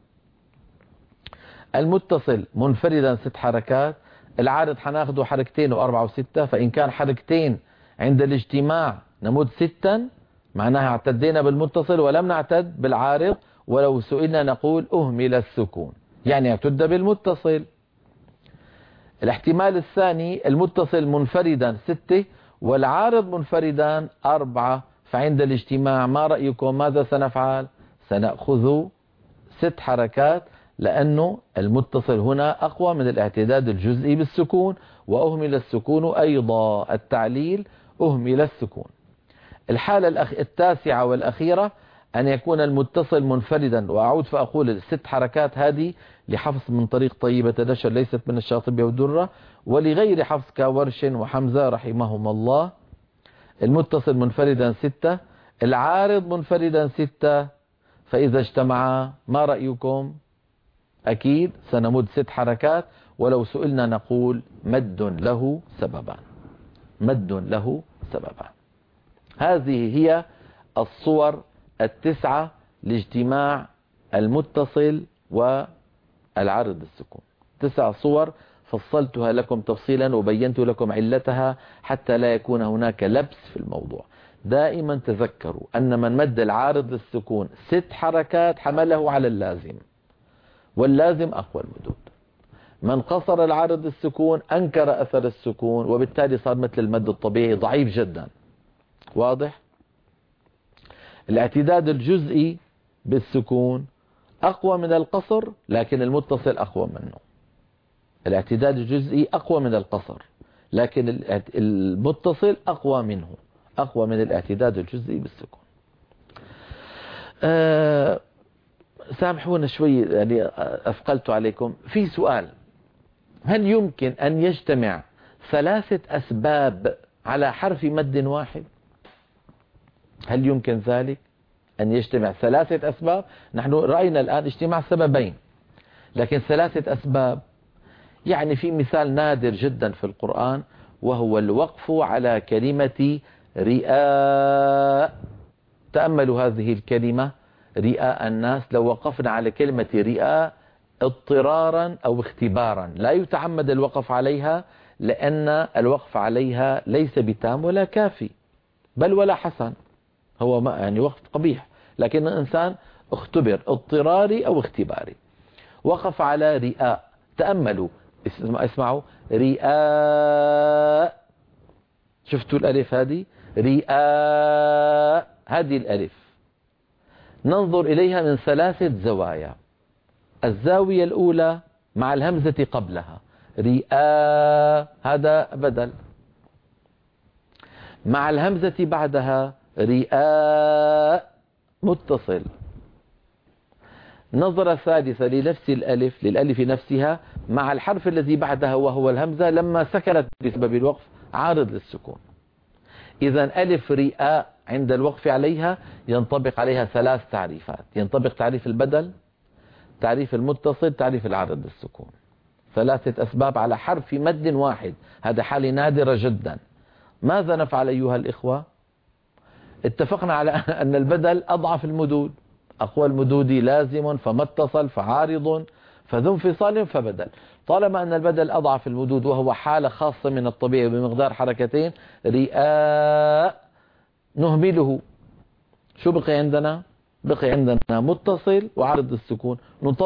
المتصل منفردا 6 حركات، العارض حناخده 2 و4 و6. فإن كان 2 عند الاجتماع نمد 6، معناها اعتدينا بالمتصل ولم نعتد بالعارض. ولو سئلنا نقول: أهمل السكون، يعني اعتد بالمتصل. الاحتمال الثاني: المتصل منفردا 6 والعارض منفردا 4، فعند الاجتماع ما رأيكم ماذا سنفعل؟ سنأخذ 6 حركات لأنه المتصل هنا أقوى من الاعتداد الجزئي بالسكون، وأهمل السكون أيضا. التعليل: أهمل السكون. الحالة التاسعة والأخيرة أن يكون المتصل منفردا، وأعود فأقول 6 حركات هذه لحفص من طريق طيبة نشر ليست من الشاطبية والدرة، ولغير حفص كورش وحمزة رحمهم الله. المتصل منفردا 6، العارض منفردا 6، فإذا اجتمعا ما رأيكم؟ أكيد سنمد 6 حركات، ولو سئلنا نقول: مد له سببان، مد له سببان. هذه هي الصور 9 لاجتماع المتصل والعارض السكون. 9 صور فصلتها لكم تفصيلا وبينت لكم علتها حتى لا يكون هناك لبس في الموضوع. دائما تذكروا أن من مد العارض للسكون 6 حركات حمله على اللازم، واللازم أقوى المدود. من قصر العارض للسكون أنكر أثر السكون، وبالتالي صار مثل المد الطبيعي ضعيف جدا. واضح؟ الاعتداد الجزئي بالسكون أقوى من القصر، لكن المتصل أقوى منه. الاعتداد الجزئي أقوى من القصر، لكن المتصل أقوى منه، أقوى من الاعتداد الجزئي بالسكون. سامحونا شوي يعني أثقلت عليكم. في سؤال: هل يمكن أن يجتمع 3 أسباب على حرف مد واحد؟ هل يمكن ذلك أن يجتمع 3 أسباب؟ نحن رأينا الآن اجتماع سببين، لكن 3 أسباب. يعني في مثال نادر جدا في القرآن، وهو الوقف على كلمة رئاء. تأملوا هذه الكلمة رئاء الناس. لو وقفنا على كلمة رئاء اضطرارا أو اختبارا، لا يتعمد الوقف عليها، لأن الوقف عليها ليس بتام ولا كافي بل ولا حسن، هو يعني وقف قبيح، لكن الإنسان اختبر اضطراري أو اختباري. وقف على رئاء. تأملوا، اسمعوا رئاء. شفتوا الألف هذه؟ رئاء، هذه الألف ننظر إليها من 3 زوايا. الزاوية الأولى مع الهمزة قبلها، رئاء هذا بدل. مع الهمزة بعدها رئاء متصل. نظرة ثالثة لنفس الألف، للألف نفسها مع الحرف الذي بعدها وهو الهمزة لما سكنت بسبب الوقف عارض للسكون. إذا ألف رئاء عند الوقف عليها ينطبق عليها 3 تعريفات. ينطبق تعريف البدل، تعريف المتصل، تعريف العارض للسكون. 3 أسباب على حرف مد واحد. هذا حالة نادرة جدا. ماذا نفعل أيها الإخوة؟ اتفقنا على أن البدل أضعف المدود، أقوى المدود لازم فما اتصل فعارض فذو انفصال فبدل. طالما أن البدل أضعف المدود وهو حالة خاصة من الطبيعي بمقدار حركتين، رئاء نهمله. شو بقي عندنا؟ بقي عندنا متصل وعارض السكون.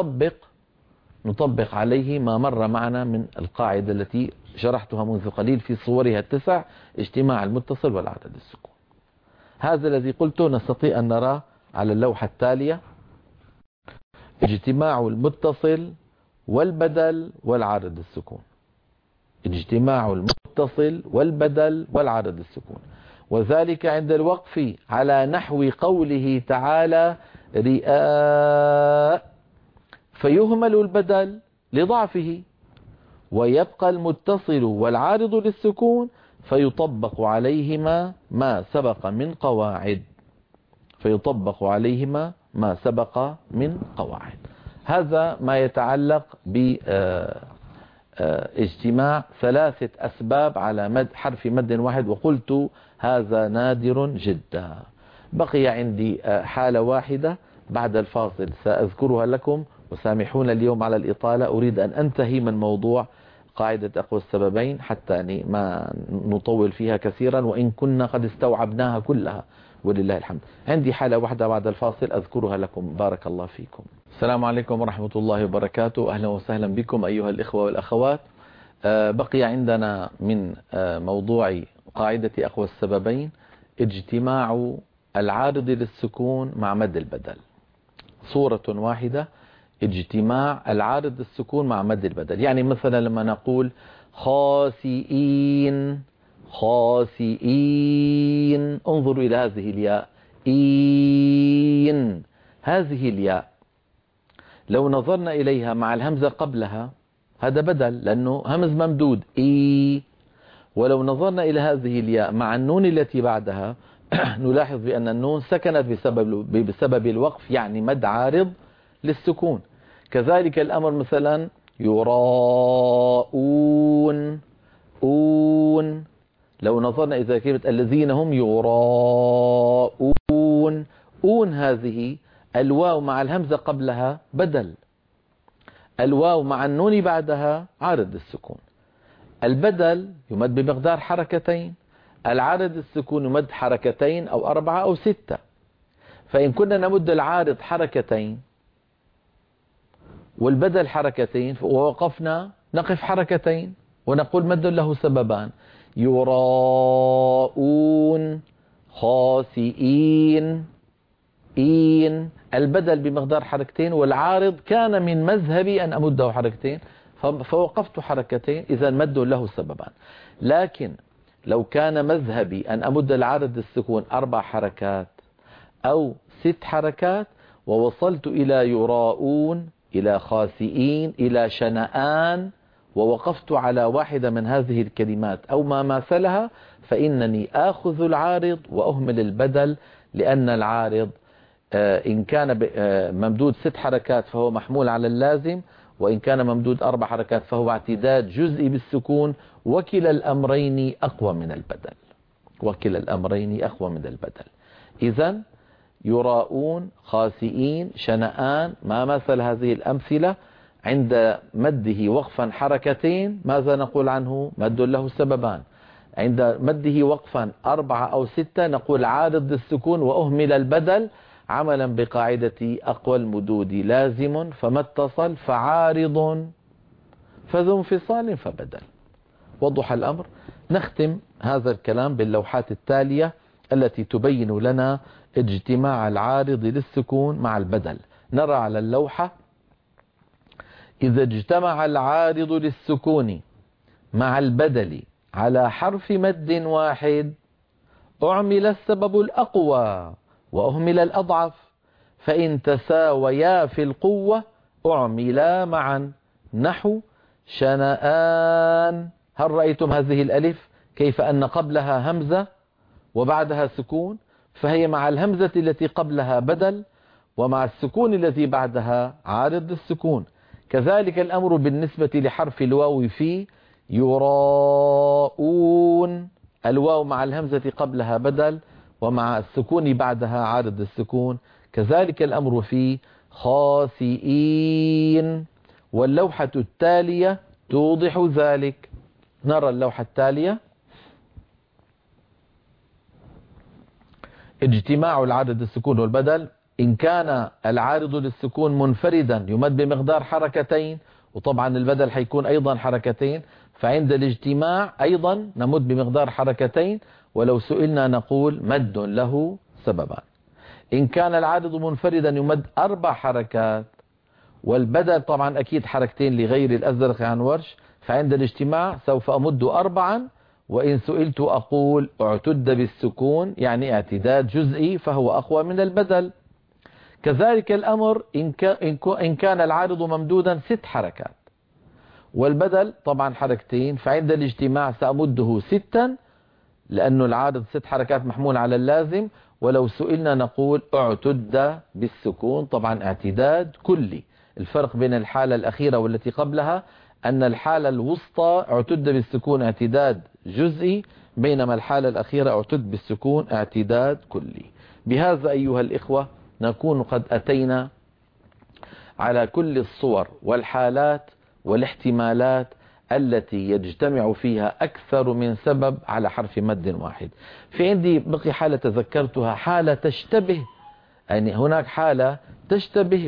نطبق عليه ما مر معنا من القاعدة التي شرحتها منذ قليل في صورها 9: اجتماع المتصل والعارض السكون. هذا الذي قلته نستطيع أن نراه على اللوحة التالية: اجتماع المتصل والبدل والعارض السكون. اجتماع المتصل والبدل والعارض السكون، وذلك عند الوقف على نحو قوله تعالى رئاء، فيهمل البدل لضعفه ويبقى المتصل والعارض للسكون، فيطبق عليهما ما سبق من قواعد. فيطبق عليهما ما سبق من قواعد. هذا ما يتعلق باجتماع 3 أسباب على حرف مد واحد، وقلت هذا نادر جدا. بقي عندي حالة واحدة بعد الفاصل سأذكرها لكم، وسامحون اليوم على الإطالة. أريد أن أنتهي من موضوع قاعدة أقوى السببين حتى ما نطول فيها كثيرا، وإن كنا قد استوعبناها كلها ولله الحمد. عندي حالة واحدة بعد الفاصل أذكرها لكم. بارك الله فيكم. السلام عليكم ورحمة الله وبركاته. أهلا وسهلا بكم أيها الإخوة والأخوات. بقي عندنا من موضوع قاعدة أقوى السببين اجتماع العارض للسكون مع مد البدل. صورة واحدة: اجتماع العارض للسكون مع مد البدل. يعني مثلا لما نقول خاسئين، خاسئين، انظروا إلى هذه الياء إين. هذه الياء لو نظرنا إليها مع الهمزة قبلها هذا بدل، لأنه همز ممدود إي. ولو نظرنا إلى هذه الياء مع النون التي بعدها نلاحظ بأن النون سكنت بسبب الوقف، يعني مد عارض للسكون. كذلك الأمر مثلا يراءون، أون. لو نظرنا إذا كلمة الذين هم يراءون، أون هذه الواو مع الهمزة قبلها بدل. الواو مع النون بعدها عارض السكون. البدل يمد بمقدار حركتين، العارض السكون يمد حركتين أو 4 أو 6. فإن كنا نمد العارض حركتين والبدل حركتين ووقفنا نقف حركتين ونقول مد له سببان: يراءون، خاسئين، إين. البدل بمقدار حركتين والعارض كان من مذهبي أن أمده حركتين فوقفت حركتين، إذا مد له سببان. لكن لو كان مذهبي أن أمد العارض السكون 4 حركات أو 6 حركات ووصلت إلى يراءون، إلى خاسئين، إلى شنآن، ووقفت على واحدة من هذه الكلمات أو ما ماثلها، فإنني آخذ العارض وأهمل البدل، لأن العارض إن كان ممدود 6 حركات فهو محمول على اللازم، وإن كان ممدود 4 حركات فهو اعتداد جزئي بالسكون، وكلا الأمرين أقوى من البدل. وكلا الأمرين أقوى من البدل. إذن يراءون، خاسئين، شنآن، ما مثل هذه الأمثلة عند مده وقفا حركتين ماذا نقول عنه؟ مد له سببان. عند مده وقفا 4 أو 6 نقول عارض السكون وأهمل البدل، عملا بقاعدة أقوى المدود لازم، فما اتصل فعارض، فذو انفصال فبدل. وضح الأمر. نختم هذا الكلام باللوحات التالية التي تبين لنا اجتماع العارض للسكون مع البدل. نرى على اللوحة: إذا اجتمع العارض للسكون مع البدل على حرف مد واحد أعمل السبب الأقوى وأهمل الأضعف، فإن تساويا في القوة أعملا معا، نحو شنآن. هل رأيتم هذه الألف كيف أن قبلها همزة وبعدها سكون؟ فهي مع الهمزة التي قبلها بدل، ومع السكون الذي بعدها عارض السكون. كذلك الأمر بالنسبة لحرف الواو في يراءون، الواو مع الهمزة قبلها بدل ومع السكون بعدها عارض السكون. كذلك الأمر في خاسئين. واللوحة التالية توضح ذلك. نرى اللوحة التالية: اجتماع العارض السكون والبدل. إن كان العارض للسكون منفردا يمد بمقدار حركتين، وطبعا البدل حيكون أيضا حركتين، فعند الاجتماع أيضا نمد بمقدار حركتين، ولو سئلنا نقول مد له سببان. إن كان العارض منفردا يمد 4 حركات، والبدل طبعا أكيد حركتين لغير الأزرق عن ورش، فعند الاجتماع سوف أمد 4، وإن سئلت أقول اعتد بالسكون، يعني اعتداد جزئي، فهو أقوى من البدل. كذلك الأمر إن كان العارض ممدودا 6 حركات والبدل طبعا حركتين، فعند الاجتماع سأمده 6 لأنه العارض 6 حركات محمول على اللازم، ولو سئلنا نقول اعتد بالسكون، طبعا اعتداد كلي. الفرق بين الحالة الأخيرة والتي قبلها أن الحالة الوسطى اعتد بالسكون اعتداد جزئي، بينما الحالة الأخيرة اعتد بالسكون اعتداد كلي. بهذا أيها الإخوة نكون قد أتينا على كل الصور والحالات والاحتمالات التي يجتمع فيها أكثر من سبب على حرف مد واحد. في عندي بقي حالة تذكرتها، حالة تشتبه، يعني هناك حالة تشتبه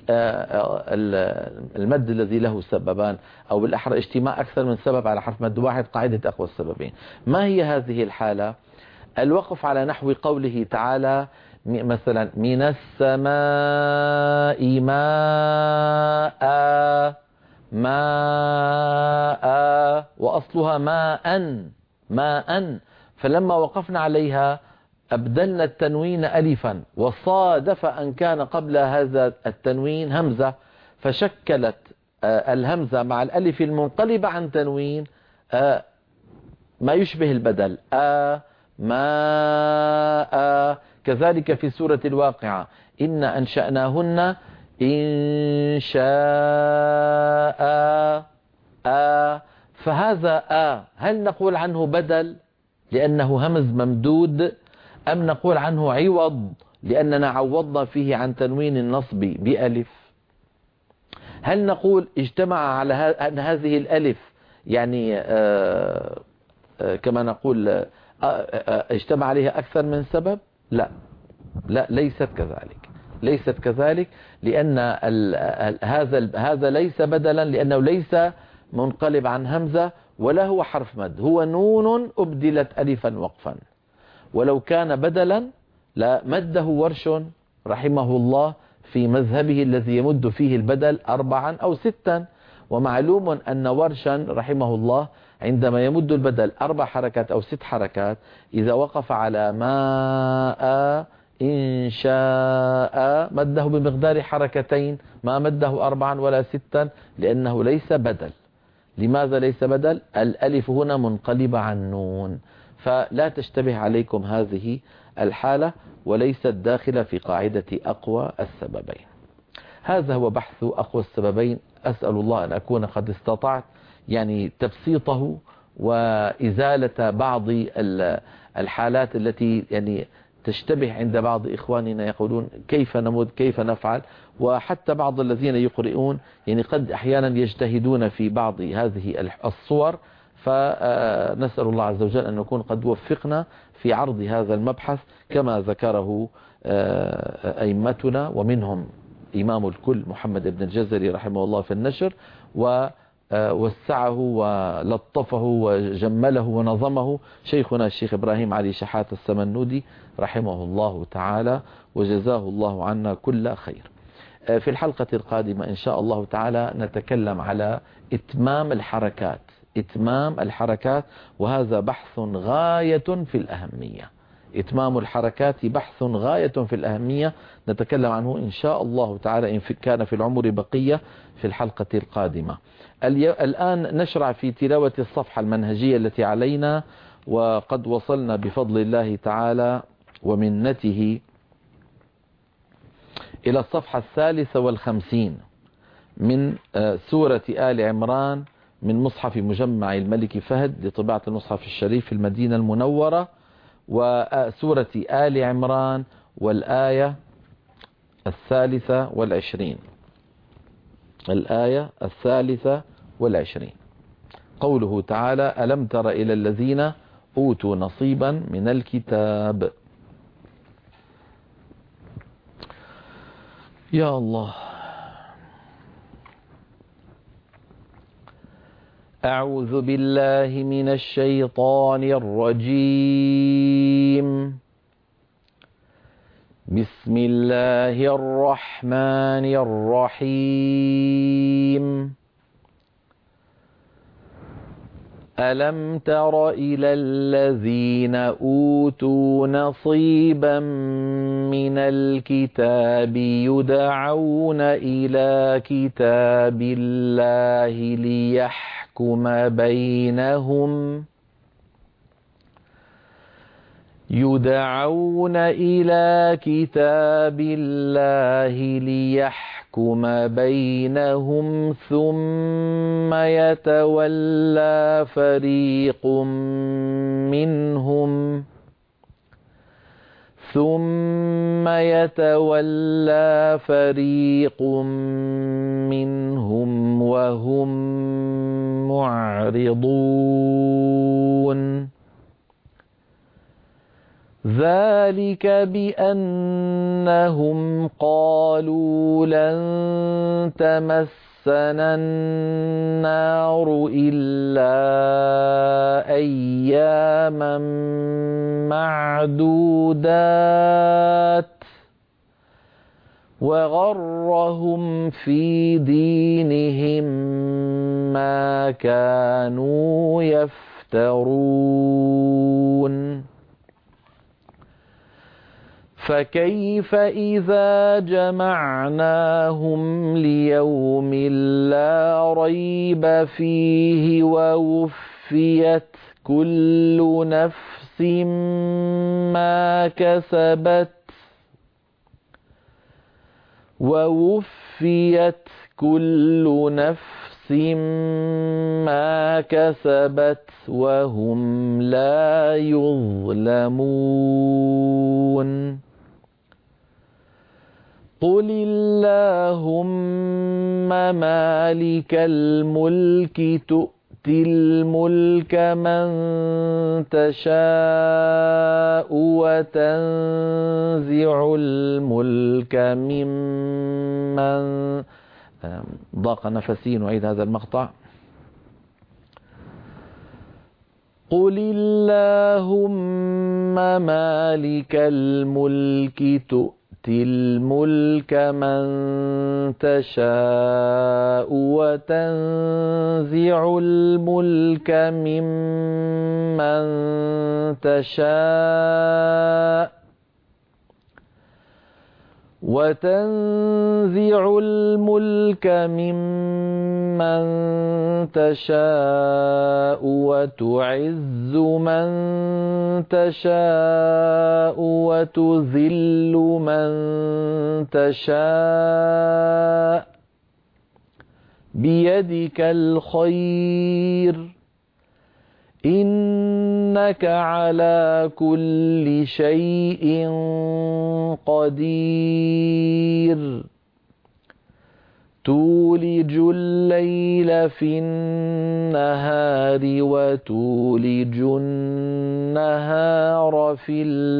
بالمد الذي له سببان، أو بالأحرى اجتماع أكثر من سبب على حرف مد واحد، قاعدة أقوى السببين. ما هي هذه الحالة؟ الوقف على نحو قوله تعالى مثلا: من السماء ماء، وأصلها ماء، فلما وقفنا عليها أبدلنا التنوين ألفا، وصادف أن كان قبل هذا التنوين همزة، فشكلت الهمزة مع الألف المنقلبة عن تنوين ما يشبه البدل ماء. كذلك في سورة الواقعة: إن أنشأناهن إن شاء فهذا هل نقول عنه بدل لأنه همز ممدود، أم نقول عنه عوض لأننا عوضنا فيه عن تنوين النصب بألف؟ هل نقول اجتمع على هذه الألف يعني كما نقول اجتمع عليها أكثر من سبب؟ لا، ليست كذلك، ليست كذلك، لأن هذا ليس بدلا، لأنه ليس منقلب عن همزة ولا هو حرف مد، هو نون أبدلت ألفا وقفا. ولو كان بدلا لمده ورش رحمه الله في مذهبه الذي يمد فيه البدل 4 أو 6. ومعلوم أن ورشا رحمه الله عندما يمد البدل 4 حركات أو 6 حركات، إذا وقف على ماء إن شاء مده بمقدار حركتين، ما مده 4 ولا 6، لأنه ليس بدل. لماذا ليس بدل؟ الألف هنا منقلبة عن نون، فلا تشتبه عليكم هذه الحالة، وليست داخلة في قاعدة أقوى السببين. هذا هو بحث أقوى السببين. أسأل الله أن أكون قد استطعت يعني تبسيطه وإزالة بعض الحالات التي يعني تشتبه عند بعض إخواننا، يقولون كيف نمد، كيف نفعل. وحتى بعض الذين يقرؤون يعني قد أحيانا يجتهدون في بعض هذه الصور، فنسأل الله عز وجل أن نكون قد وفقنا في عرض هذا المبحث كما ذكره أئمتنا، ومنهم إمام الكل محمد بن الجزري رحمه الله في النشر، ووسعه ولطفه وجمله ونظمه شيخنا الشيخ إبراهيم علي شحات السمنودي رحمه الله تعالى، وجزاه الله عنا كل خير. في الحلقة القادمة إن شاء الله تعالى نتكلم على إتمام الحركات، إتمام الحركات، وهذا بحث غاية في الأهمية. إتمام الحركات بحث غاية في الأهمية، نتكلم عنه إن شاء الله تعالى إن كان في العمر بقية في الحلقة القادمة. الآن نشرع في تلاوة الصفحة المنهجية التي علينا، وقد وصلنا بفضل الله تعالى ومنته إلى الصفحة 53 من سورة آل عمران من مصحف مجمع الملك فهد لطباعة المصحف الشريف في المدينة المنورة، وسورة آل عمران والآية 23. الآية 23 قوله تعالى: ألم تر إلى الذين أوتوا نصيبا من الكتاب. يا الله. أعوذ بالله من الشيطان الرجيم. بسم الله الرحمن الرحيم. ألم تر إلى الذين أوتوا نصيبا من الكتاب يدعون إلى كتاب الله ليحكم بينهم، يدعون إلى كتاب الله ليحكم بينهم ثم يتولى فريق منهم وهم معرضون. ذلك بأنهم قالوا لن تمسنا النار إلا أياما معدودات وغرهم في دينهم ما كانوا يفترون. فكيف إذا جمعناهم ليوم لا ريب فيه ووفيت كل نفس ما كسبت وهم لا يظلمون. قل اللهم مالك الملك تؤتي الملك من تشاء وتنزع الملك ممن ضاق نفسي. نعيد هذا المقطع. قل اللهم مالك الملك تؤتي الملك من تشاء وتنزع الملك ممن تشاء وتعز من تشاء وتذل من تشاء بيدك الخير إنك على كل شيء قدير تولج الليل في النهار وتولج النهار في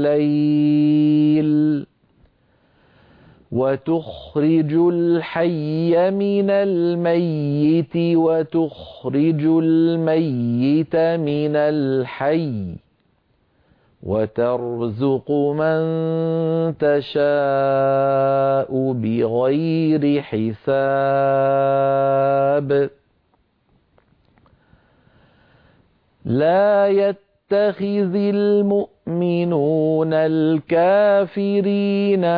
الليل وتخرج الحي من الميت وتخرج الميت من الحي وترزق من تشاء بغير حساب لا يتخذ المؤمنون الكافرين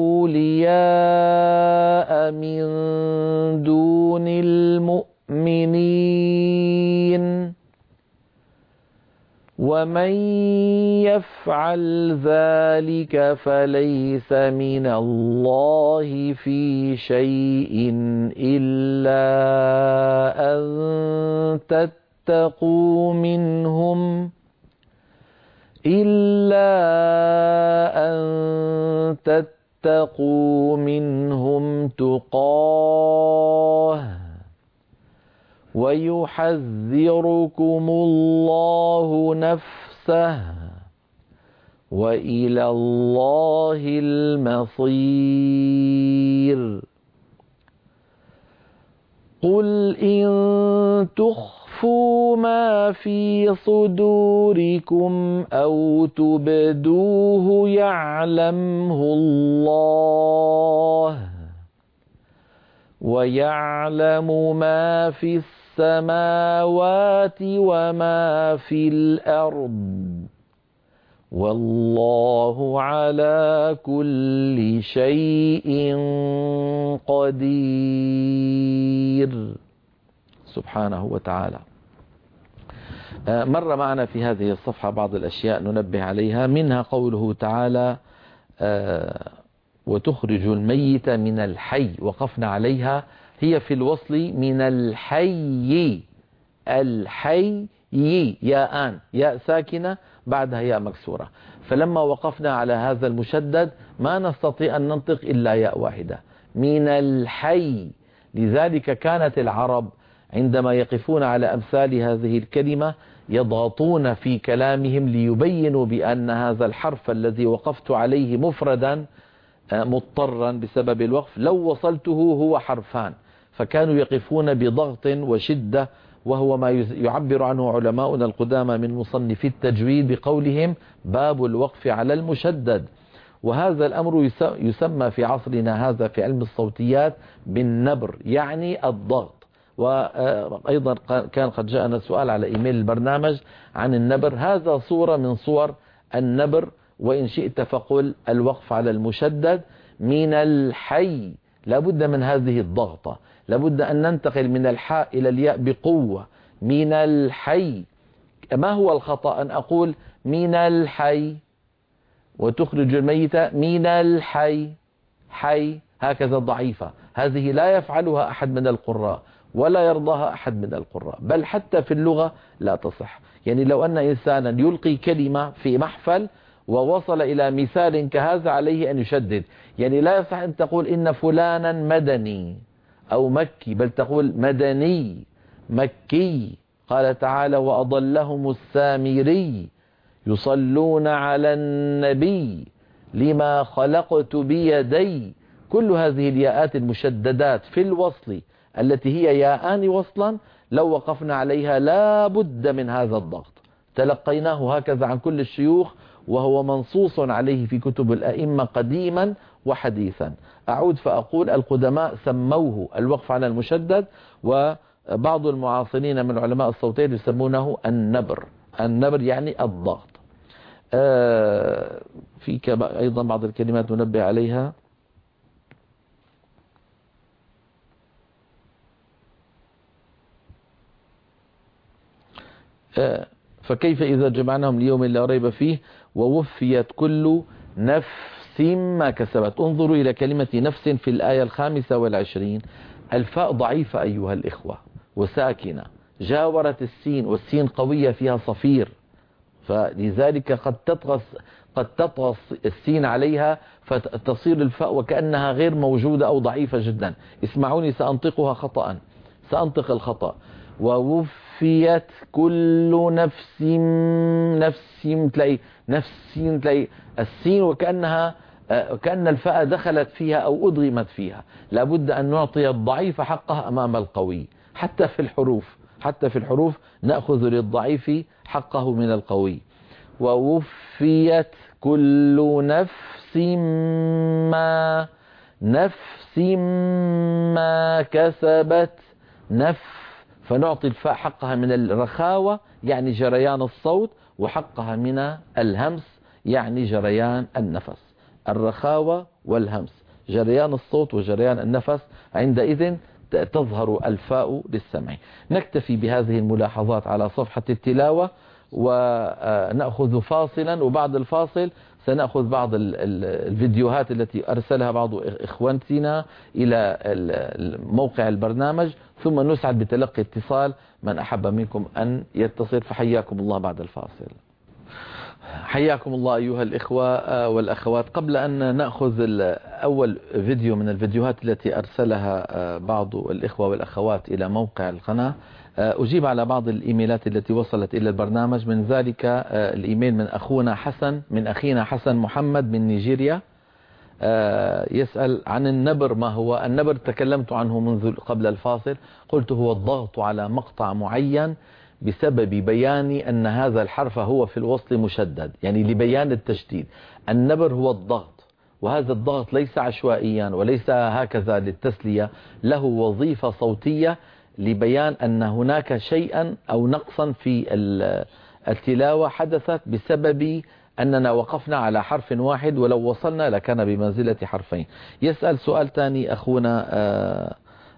أولياء من دون المؤمنين ومن يفعل ذلك فليس من الله في شيء إلا أن تتقوا منهم تقاه ويحذركم الله نفسه وإلى الله المصير قل إن تخفوا ما في صدوركم أو تبدوه يعلمه الله ويعلم ما في السماوات وما في الأرض والله على كل شيء قدير سبحانه وتعالى. مر معنا في هذه الصفحة بعض الأشياء ننبه عليها، منها قوله تعالى وتخرج الميت من الحي، وقفنا عليها، هي في الوصل من الحي، الحي ياءان، ياء ساكنة بعدها ياء مكسورة، فلما وقفنا على هذا المشدد ما نستطيع أن ننطق إلا ياء واحدة، من الحي. لذلك كانت العرب عندما يقفون على أمثال هذه الكلمة يضغطون في كلامهم ليبينوا بأن هذا الحرف الذي وقفت عليه مفردا مضطرا بسبب الوقف لو وصلته هو حرفان، فكانوا يقفون بضغط وشدة، وهو ما يعبر عنه علماؤنا القدامى من مصنفي التجويد بقولهم باب الوقف على المشدد. وهذا الأمر يسمى في عصرنا هذا في علم الصوتيات بالنبر، يعني الضغط. وأيضا كان قد جاءنا سؤال على إيميل البرنامج عن النبر، هذا صورة من صور النبر، وإن شئت فقل الوقف على المشدد من الحي، لابد من هذه الضغطة، لابد أن ننتقل من الحاء إلى الياء بقوة، من الحي. ما هو الخطأ أن أقول من الحي وتخرج الميت من الحي، حي هكذا ضعيفة، هذه لا يفعلها أحد من القراء ولا يرضاها أحد من القراء، بل حتى في اللغة لا تصح. يعني لو أن إنسانا يلقي كلمة في محفل ووصل إلى مثال كهذا عليه أن يشدد، يعني لا يصح أن تقول إن فلانا مدني أو مكي، بل تقول مدني مكي. قال تعالى وأضلهم السامري يصلون على النبي لما خلقت بيدي. كل هذه الياءات المشددات في الوصل التي هي ياءان وصلا لو وقفنا عليها لا بد من هذا الضغط. تلقيناه هكذا عن كل الشيوخ، وهو منصوص عليه في كتب الأئمة قديما وحديثا. أعود فأقول القدماء سموه الوقف على المشدد، وبعض المعاصرين من علماء الصوتين يسمونه النبر. النبر يعني الضغط. في أيضا بعض الكلمات ننبه عليها. فكيف إذا جمعناهم ليوم لا ريب فيه ووفيت كل نفس ما كسبت. انظروا إلى كلمة نفس في الآية 25. الفاء ضعيفة أيها الإخوة وساكنة، جاورت السين، والسين قوية فيها صفير، فلذلك قد تطغى السين عليها فتصير الفاء وكأنها غير موجودة أو ضعيفة جدا. اسمعوني سأنطقها خطأ، سأنطق الخطأ. ووفيت كل نفس، تلاقي السين وكأنها كأن الفاء دخلت فيها أو أدغمت فيها. لابد أن نعطي الضعيف حقه أمام القوي. حتى في الحروف نأخذ للضعيف حقه من القوي. ووفيت كل نفس ما كسبت. فنعطي الفاء حقها من الرخاوة يعني جريان الصوت، وحقها من الهمس يعني جريان النفس. الرخاوة والهمس، جريان الصوت وجريان النفس، عندئذ تظهر الفاء للسمع. نكتفي بهذه الملاحظات على صفحة التلاوة ونأخذ فاصلا، وبعد الفاصل سنأخذ بعض الفيديوهات التي أرسلها بعض إخوانتنا إلى موقع البرنامج، ثم نسعد بتلقي اتصال من أحب منكم أن يتصل. فحياكم الله بعد الفاصل. حياكم الله أيها الإخوة والأخوات. قبل أن نأخذ أول فيديو من الفيديوهات التي أرسلها بعض الإخوة والأخوات إلى موقع القناة، أجيب على بعض الإيميلات التي وصلت إلى البرنامج. من ذلك الإيميل من أخينا حسن محمد من نيجيريا، يسأل عن النبر. ما هو النبر؟ تكلمت عنه منذ قبل الفاصل، قلت هو الضغط على مقطع معين بسبب بيان أن هذا الحرف هو في الوصل مشدد، يعني لبيان التشديد. النبر هو الضغط، وهذا الضغط ليس عشوائيا وليس هكذا للتسلية، له وظيفة صوتية لبيان أن هناك شيئا أو نقصا في التلاوة حدثت بسبب أننا وقفنا على حرف واحد، ولو وصلنا لكان بمنزلة حرفين. يسأل سؤال ثاني أخونا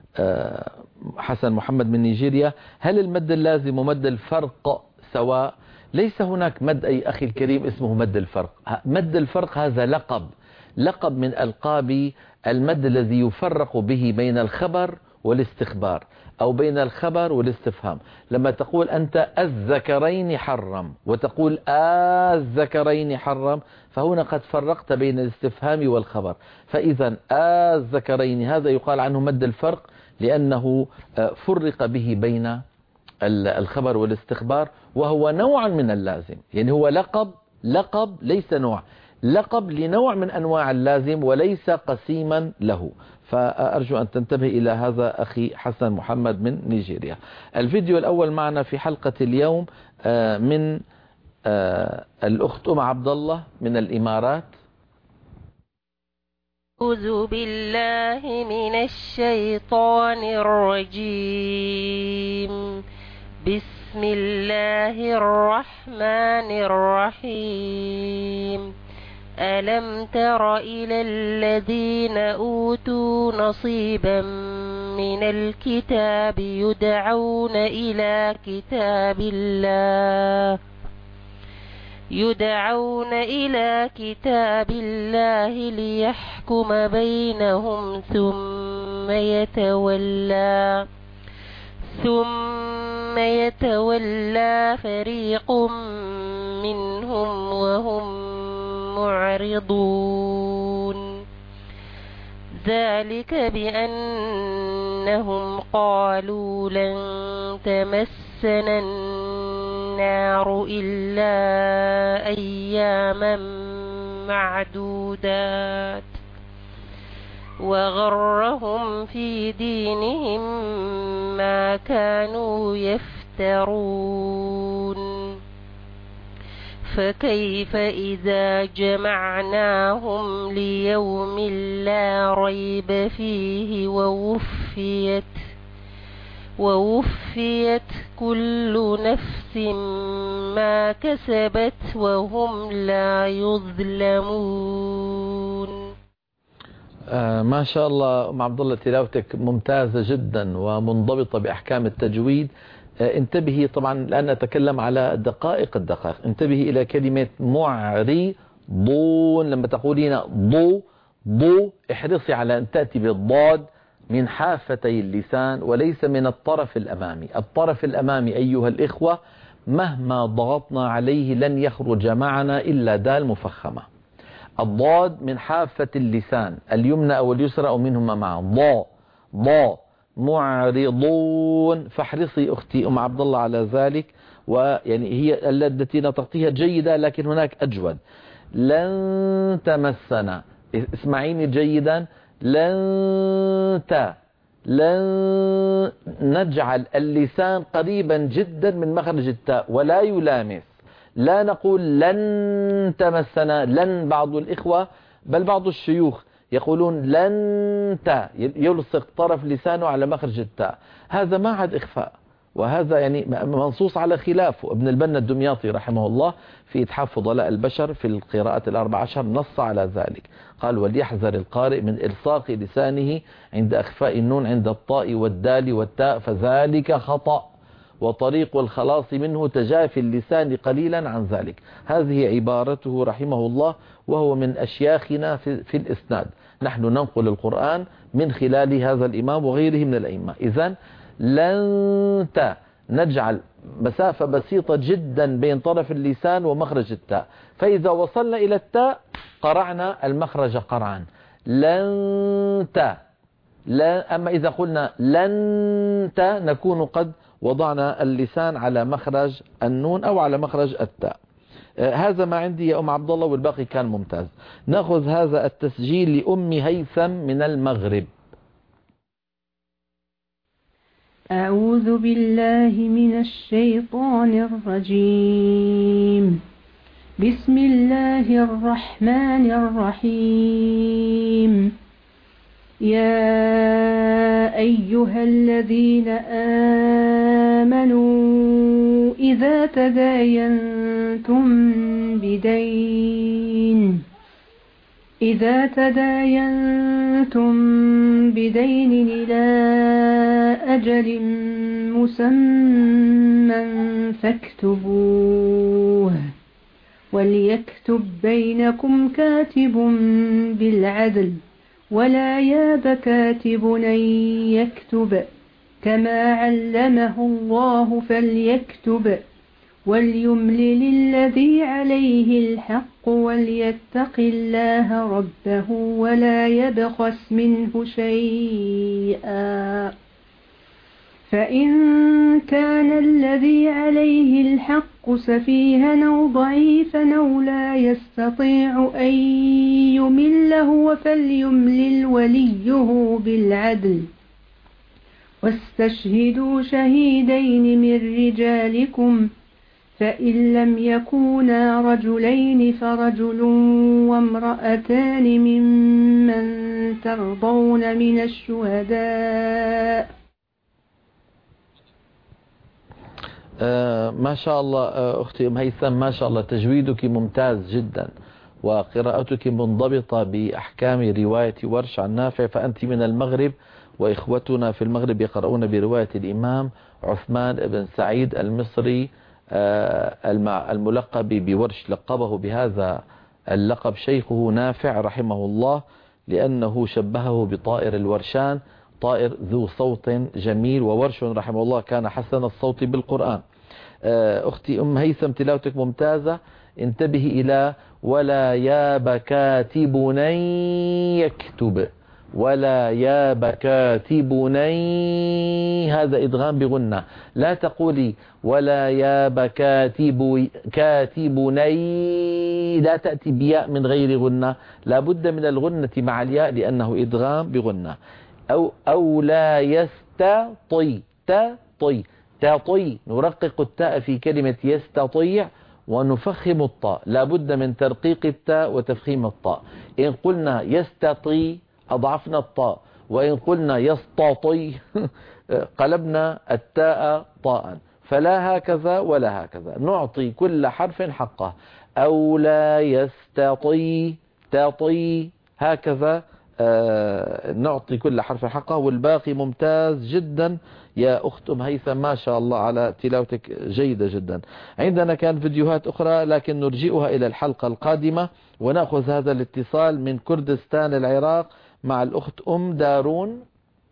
حسن محمد من نيجيريا، هل المد اللازم ومد الفرق سواء؟ ليس هناك مد أي أخي الكريم اسمه مد الفرق. مد الفرق هذا لقب من ألقاب المد الذي يفرق به بين الخبر والاستخبار، أو بين الخبر والاستفهام. لما تقول أنت الذكرين حرم وتقول الذكرين حرم، فهنا قد فرقت بين الاستفهام والخبر. فإذا الذكرين هذا يقال عنه مد الفرق، لأنه فرق به بين الخبر والاستخبار، وهو نوع من اللازم. يعني هو لقب ليس نوع، لقب لنوع من أنواع اللازم وليس قسيما له. فأرجو أن تنتبه إلى هذا أخي حسن محمد من نيجيريا. الفيديو الأول معنا في حلقة اليوم من الأخت عبد الله من الإمارات. أعوذ بالله من الشيطان الرجيم. بسم الله الرحمن الرحيم. ألم تر إلى الذين أوتوا نصيبا من الكتاب يدعون إلى كتاب الله ليحكم بينهم ثم يتولى فريق منهم وهم معرضون. ذلك بأن إنهم قالوا لن تمسنا النار إلا أياما معدودات وغرهم في دينهم ما كانوا يفترون فكيف إذا جمعناهم ليوم لا ريب فيه ووفيت كل نفس ما كسبت وهم لا يظلمون. ما شاء الله أم عبد الله، تلاوتك ممتازة جدا ومنضبطة بأحكام التجويد. انتبهي، طبعا الآن نتكلم على دقائق، انتبهي إلى كلمة معرضون. لما تقولين ضو احرصي على أن تأتي بالضاد من حافتي اللسان وليس من الطرف الأمامي. الطرف الأمامي أيها الإخوة مهما ضغطنا عليه لن يخرج معنا إلا دال مفخمة. الضاد من حافة اللسان اليمنى أو اليسرى أو منهما معا. ضا معرضون. فاحرصي أختي أم عبد الله على ذلك، ويعني هي التي نطقتها جيدة لكن هناك أجود. لن تمسنا، اسمعيني جيدا، لن نجعل اللسان قريبا جدا من مخرج التاء ولا يلامس. لا نقول لن تمسنا، لن بعض الإخوة بل بعض الشيوخ يقولون لن يلصق طرف لسانه على مخرج التاء. هذا ما عاد إخفاء، وهذا يعني منصوص على خلافه. ابن البنا الدمياطي رحمه الله في إتحاف فضلاء البشر في القراءات ال14 نص على ذلك، قال وليحذر القارئ من إلصاق لسانه عند أخفاء النون عند الطاء والدال والتاء فذلك خطأ، وطريق الخلاص منه تجافي اللسان قليلا عن ذلك. هذه عبارته رحمه الله، وهو من أشياخنا في الإسناد. نحن ننقل القرآن من خلال هذا الإمام وغيره من الأئمة. إذن لن نجعل مسافة بسيطة جدا بين طرف اللسان ومخرج التاء، فإذا وصلنا إلى التاء قرعنا المخرج قرعا لن أما إذا قلنا لن نكون قد وضعنا اللسان على مخرج النون أو على مخرج التاء. هذا ما عندي يا أم عبد الله، والباقي كان ممتاز. نأخذ هذا التسجيل لأم هيثم من المغرب. أعوذ بالله من الشيطان الرجيم. بسم الله الرحمن الرحيم. يا أيها الذين آمنوا إذا تداينتم بدين إلى أجل مسمى فاكتبوه، وليكتب بينكم كاتب بالعدل، ولا ياب كاتب أن يكتب كما علمه الله فليكتب، وليملل الذي عليه الحق وليتق الله ربه ولا يبخس منه شيئا، فإن كان الذي عليه الحق سفيها أو ضعيفا أو لا يستطيع أن يمله فليملل وليه بالعدل، واستشهدوا شهيدين من رجالكم، فإن لم يكونا رجلين فرجل وامرأتان ممن ترضون من الشهداء. ما شاء الله أختي أم هيثم، ما شاء الله تجويدك ممتاز جدا وقراءتك منضبطة بأحكام رواية ورش عن نافع، فأنت من المغرب، وإخوتنا في المغرب يقرؤون برواية الإمام عثمان بن سعيد المصري الملقب بورش. لقبه بهذا اللقب شيخه نافع رحمه الله لأنه شبهه بطائر الورشان، طائر ذو صوت جميل، وورش رحمه الله كان حسن الصوت بالقرآن. أختي أم هيثم تلاوتك ممتازة. انتبهي إلى ولا ياب كاتب أن يكتب، ولا ياب كاتبني، هذا إدغام بغنة. لا تقولي ولا ياب كاتبني، لا تأتي بياء من غير غنة، لا بد من الغنة مع الياء لأنه إدغام بغنة. أو لا يستطيع، تطي، نرقق التاء في كلمة يستطيع ونفخم الطاء، لا بد من ترقيق التاء وتفخيم الطاء. إن قلنا يستطيع أضعفنا الطاء، وإن قلنا يستطيع قلبنا التاء طاء. فلا هكذا ولا هكذا، نعطي كل حرف حقه. أو لا يستطيع، تطي، هكذا نعطي كل حرف حقه، والباقي ممتاز جدا يا أخت أم هيثم، ما شاء الله على تلاوتك جيدة جدا. عندنا كان فيديوهات أخرى لكن نرجئها إلى الحلقة القادمة، ونأخذ هذا الاتصال من كردستان العراق مع الأخت أم دارون.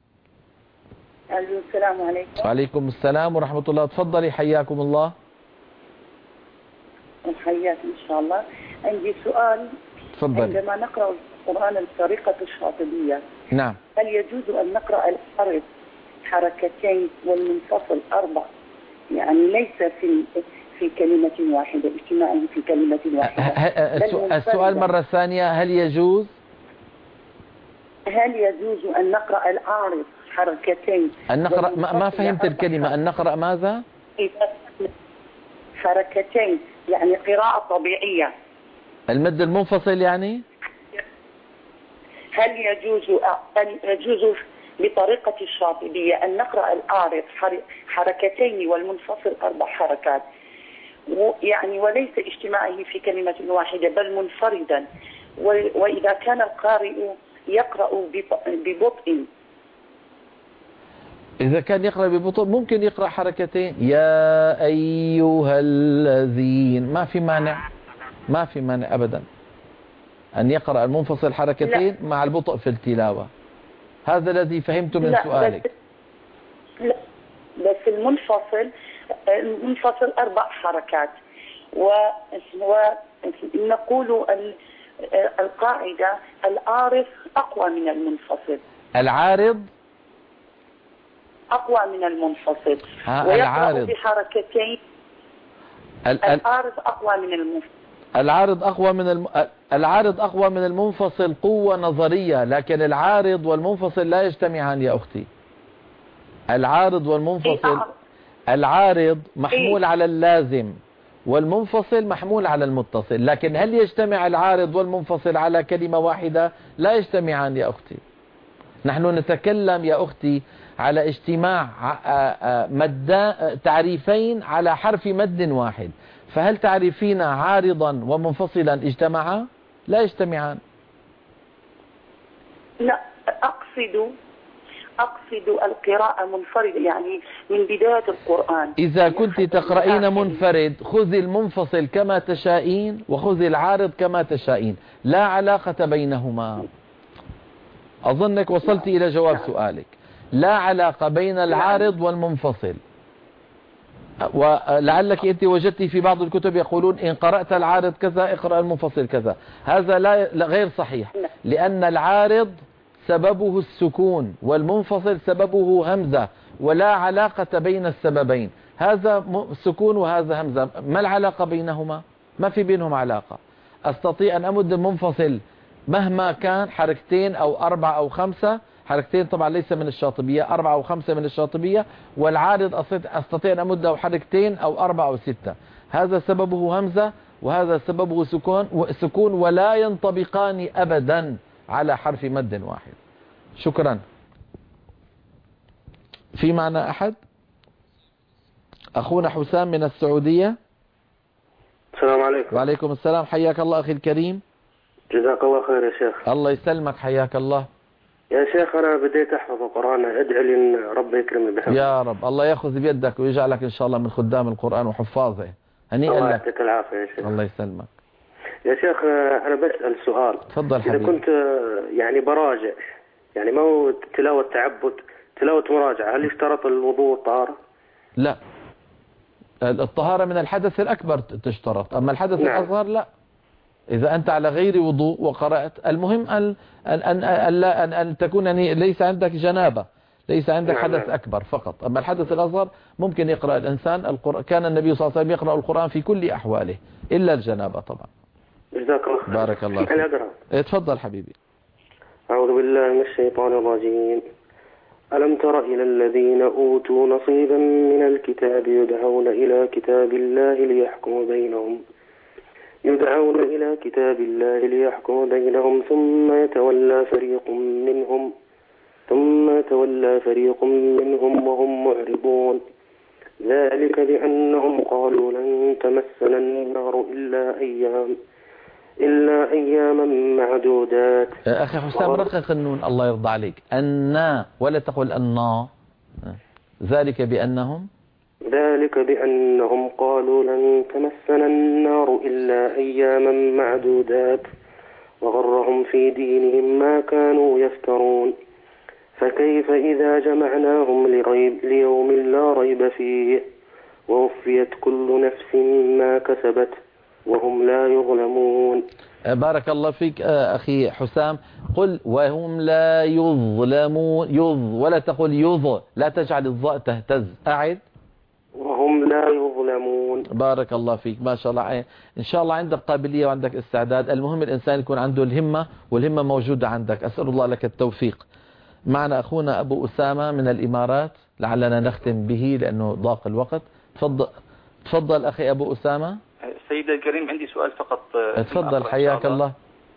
السلام عليكم. وعليكم السلام ورحمة الله، تفضلي حياكم الله. حياك إن شاء الله. عندي سؤال. تفضل. عندما نقرأ القرآن بطريقة الشاطبية، نعم، هل يجوز أن نقرأ الحرف حركتين والمنفصل 4؟ يعني ليس في كلمة واحدة، اجتماعه في كلمة واحدة. السؤال مرة ثانية، هل يجوز أن نقرأ العارض حركتين؟ أن نقرأ ما فهمت الكلمة، أن نقرأ ماذا؟ حركتين يعني قراءة طبيعية. المد المنفصل يعني؟ هل يجوز بطريقة الشاطبية أن نقرأ العارض حركتين والمنفصل 4 حركات، يعني وليس اجتماعه في كلمة واحدة بل منفردا، وإذا كان القارئ يقرأ ببطء؟ إذا كان يقرأ ببطء ممكن يقرأ حركتين، يا أيها الذين، ما في مانع أبدا أن يقرأ المنفصل حركتين مع البطء في التلاوة. هذا الذي فهمته من سؤالك. لا، بس المنفصل 4 حركات، ونقول القاعدة العارض أقوى من المنفصل. العارض أقوى من المنفصل، العارض بحركتين. العارض أقوى من المنفصل. العارض أقوى من المنفصل قوة نظرية، لكن العارض والمنفصل لا يجتمعان يا أختي. العارض والمنفصل، العارض محمول على اللازم والمنفصل محمول على المتصل، لكن هل يجتمع العارض والمنفصل على كلمة واحدة؟ لا يجتمعان يا أختي. نحن نتكلم يا أختي على اجتماع تعريفين على حرف مد واحد، فهل تعرفين عارضا ومنفصلا اجتمعا؟ لا يجتمعان. لا، أقصد القراءة منفردة، يعني من بداية القرآن. إذا كنت تقرأين منفرد خذي المنفصل كما تشائين وخذي العارض كما تشائين، لا علاقة بينهما. أظنك وصلت إلى جواب سؤالك. لا علاقة بين العارض والمنفصل، ولعلك أنت وجدتي في بعض الكتب يقولون إن قرأت العارض كذا اقرأ المنفصل كذا، هذا لا غير صحيح، لأن العارض سببه السكون والمنفصل سببه همزة، ولا علاقة بين السببين، هذا سكون وهذا همزة، ما العلاقة بينهما؟ ما في بينهم علاقة. أستطيع أن أمد المنفصل مهما كان حركتين أو 4 أو 5 حركتين، طبعا ليس من الشاطبية، 4 أو 5 من الشاطبية، والعارض أستطيع أن أمده حركتين أو 4 أو 6، هذا سببه همزة وهذا سببه سكون ولا ينطبقان أبدا على حرف مد واحد. شكرا. في معنا أحد؟ أخونا حسام من السعودية. السلام عليكم. وعليكم السلام، حياك الله أخي الكريم. جزاك الله خير يا شيخ. الله يسلمك، حياك الله. يا شيخ أنا بديت أحفظ القرآن، ادعي لي إن ربي يكرمني بحفظه. يا رب، الله يأخذ بيدك ويجعلك إن شاء الله من خدام القرآن وحفاظه. هنيئا لك. الله يعطيك العافية يا شيخ. الله يسلمك يا شيخ. أنا بسأل سؤال. تفضل حبيبي. إذا كنت يعني براجع، يعني ما هو تلاوة تعبد، تلاوة مراجعة، هل يشترط الوضوء والطهارة؟ لا، الطهارة من الحدث الأكبر تشترط، أما الحدث الأصغر لا. إذا أنت على غير وضوء وقرأت، المهم أن تكون يعني ليس عندك جنابة، ليس عندك حدث أكبر فقط. أما الحدث الأصغر ممكن يقرأ الإنسان القرآن، كان النبي صلى الله عليه وسلم يقرأ القرآن في كل أحواله إلا الجنابة طبعا. جزاك الله خير. بارك الله فيك. تفضل حبيبي. أعوذ بالله من الشيطان الرجيم. ألم تر إلى الذين أوتوا نصيبا من الكتاب يدعون إلى كتاب الله ليحكم بينهم ثم يتولى فريق منهم وهم معرضون. ذلك بأنهم قالوا لن تمسنا النار إلا أياما معدودات. أخي حسام رقق النون الله يرضى عليك، أنا ولا تقول أنا. ذلك بأنهم قالوا لن تمسنا النار إلا أياما معدودات وغرهم في دينهم ما كانوا يفترون. فكيف إذا جمعناهم ليوم لا ريب فيه ووفيت كل نفس ما كسبت وهم لا يظلمون. بارك الله فيك أخي حسام. قل وهم لا يظلمون، ولا تقل يظ، لا تجعل الظاء تهتز. أعد. وهم لا يظلمون. بارك الله فيك، ما شاء الله. إن شاء الله عندك قابلية وعندك استعداد. المهم الإنسان يكون عنده الهمة، والهمة موجودة عندك. أسأل الله لك التوفيق. معنا أخونا أبو أسامة من الإمارات، لعلنا نختم به لأنه ضاق الوقت. تفضل أخي أبو أسامة. سيدي الكريم، عندي سؤال فقط. تفضل حياك الله.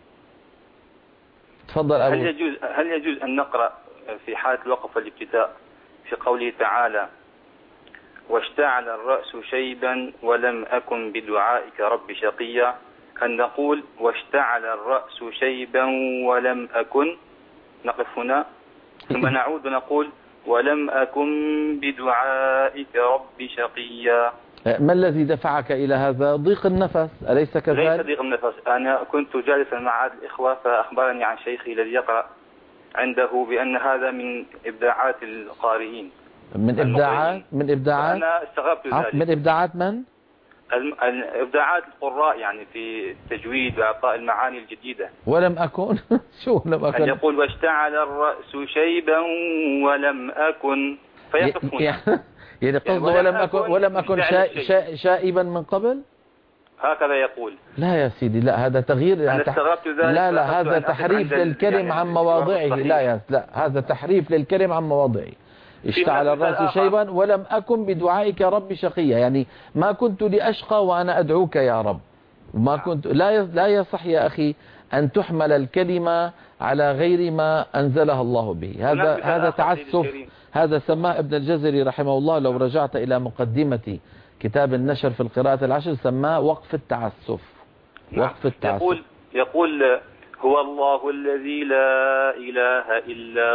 تفضل أبو. هل يجوز أن نقرأ في حالة الوقف والابتداء في قوله تعالى واشتعل الرأس شيبا ولم أكن بدعائك رب شقيا، أن نقول واشتعل الرأس شيبا ولم أكن، نقف هنا ثم نعود ونقول ولم أكن بدعائك رب شقيا؟ ما الذي دفعك إلى هذا؟ ضيق النفس أليس كذلك؟ ليس ضيق النفس، أنا كنت جالسا مع الإخوة فأخبرني عن شيخي الذي يقرأ عنده بأن هذا من إبداعات القارئين. من إبداعات أنا استغربت ذلك. من إبداعات من؟ إبداعات القراء يعني في التجويد وإعطاء المعاني الجديدة. ولم أكن شو لم أكن؟ أن يقول واشتعل الرأس شيبا ولم أكن فيقف هنا. يعني قصده ولم أكن شائبا من قبل، هكذا يقول. لا يا سيدي، لا، هذا تغيير. أنا استغربت ذلك. لا هذا تحريف للكلم عن مواضعه. لا هذا تحريف للكلم عن مواضعه. اشتعل الرأس شيبا ولم أكن بدعائك رب شقيا، يعني ما كنت لأشقى وأنا أدعوك يا رب. ما كنت. لا يصح يا أخي أن تحمل الكلمة على غير ما أنزلها الله به. هذا تعسف. هذا سماه ابن الجزري رحمه الله، لو رجعت إلى مقدمة كتاب النشر في القراءة العشر سماه وقف التعسف. وقف التعسف. يقول هو الله الذي لا إله إلا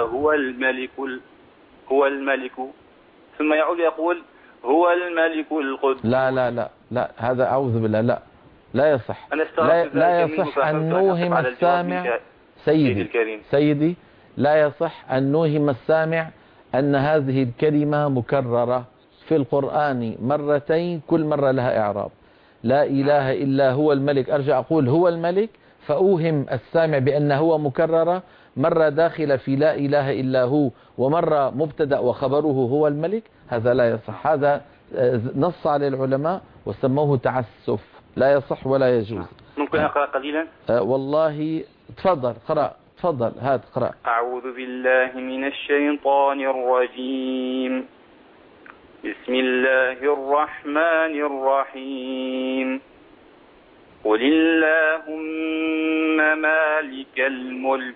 هو الملك ثم يعود يقول هو الملك القدس. لا هذا أعوذ بالله. لا يصح. لا يصح أن نوهم السامع. سيدي لا يصح أن نوهم السامع أن هذه الكلمة مكررة في القرآن مرتين، كل مرة لها إعراب. لا إله إلا هو الملك، أرجع أقول هو الملك فأوهم السامع بأنه هو مكررة، مرة داخلة في لا إله إلا هو ومرة مبتدأ وخبره هو الملك. هذا لا يصح. هذا نص على العلماء وسموه تعسف، لا يصح ولا يجوز. ممكن أقرأ قليلا؟ والله تفضل قرأ. تفضل هات قرأ. أعوذ بالله من الشيطان الرجيم. بسم الله الرحمن الرحيم. قل اللهم مالك الملك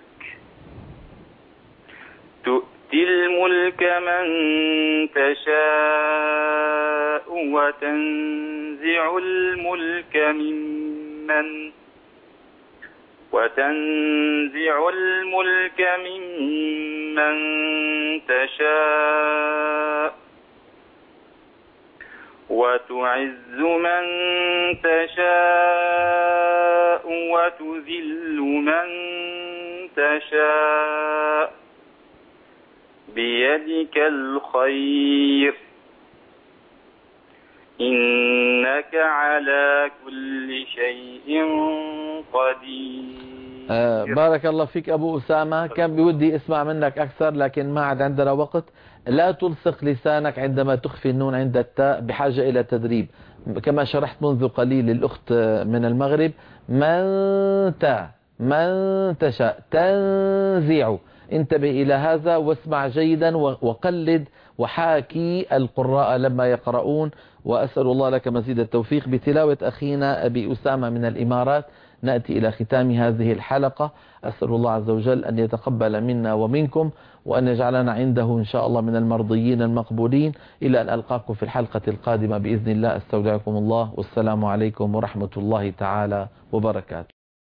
تؤتي الملك من تشاء وتنزع الملك ممن تشاء وتعز من تشاء وتذل من تشاء بيدك الخير إنك على كل شيء قدير. بارك الله فيك أبو أسامة. كان بودي اسمع منك أكثر لكن ما عاد عندنا وقت. لا تلصق لسانك عندما تخفي النون عند التاء، بحاجة إلى تدريب كما شرحت منذ قليل للأخت من المغرب. من تشاء تنزع. انتبه إلى هذا واسمع جيدا وقلد وحاكي القراء لما يقرؤون. وأسأل الله لك مزيد التوفيق بتلاوة أخينا أبي أسامة من الإمارات. نأتي إلى ختام هذه الحلقة. أسأل الله عز وجل أن يتقبل منا ومنكم وأن يجعلنا عنده إن شاء الله من المرضيين المقبولين. إلى أن ألقاكم في الحلقة القادمة بإذن الله. أستودعكم الله والسلام عليكم ورحمة الله تعالى وبركاته.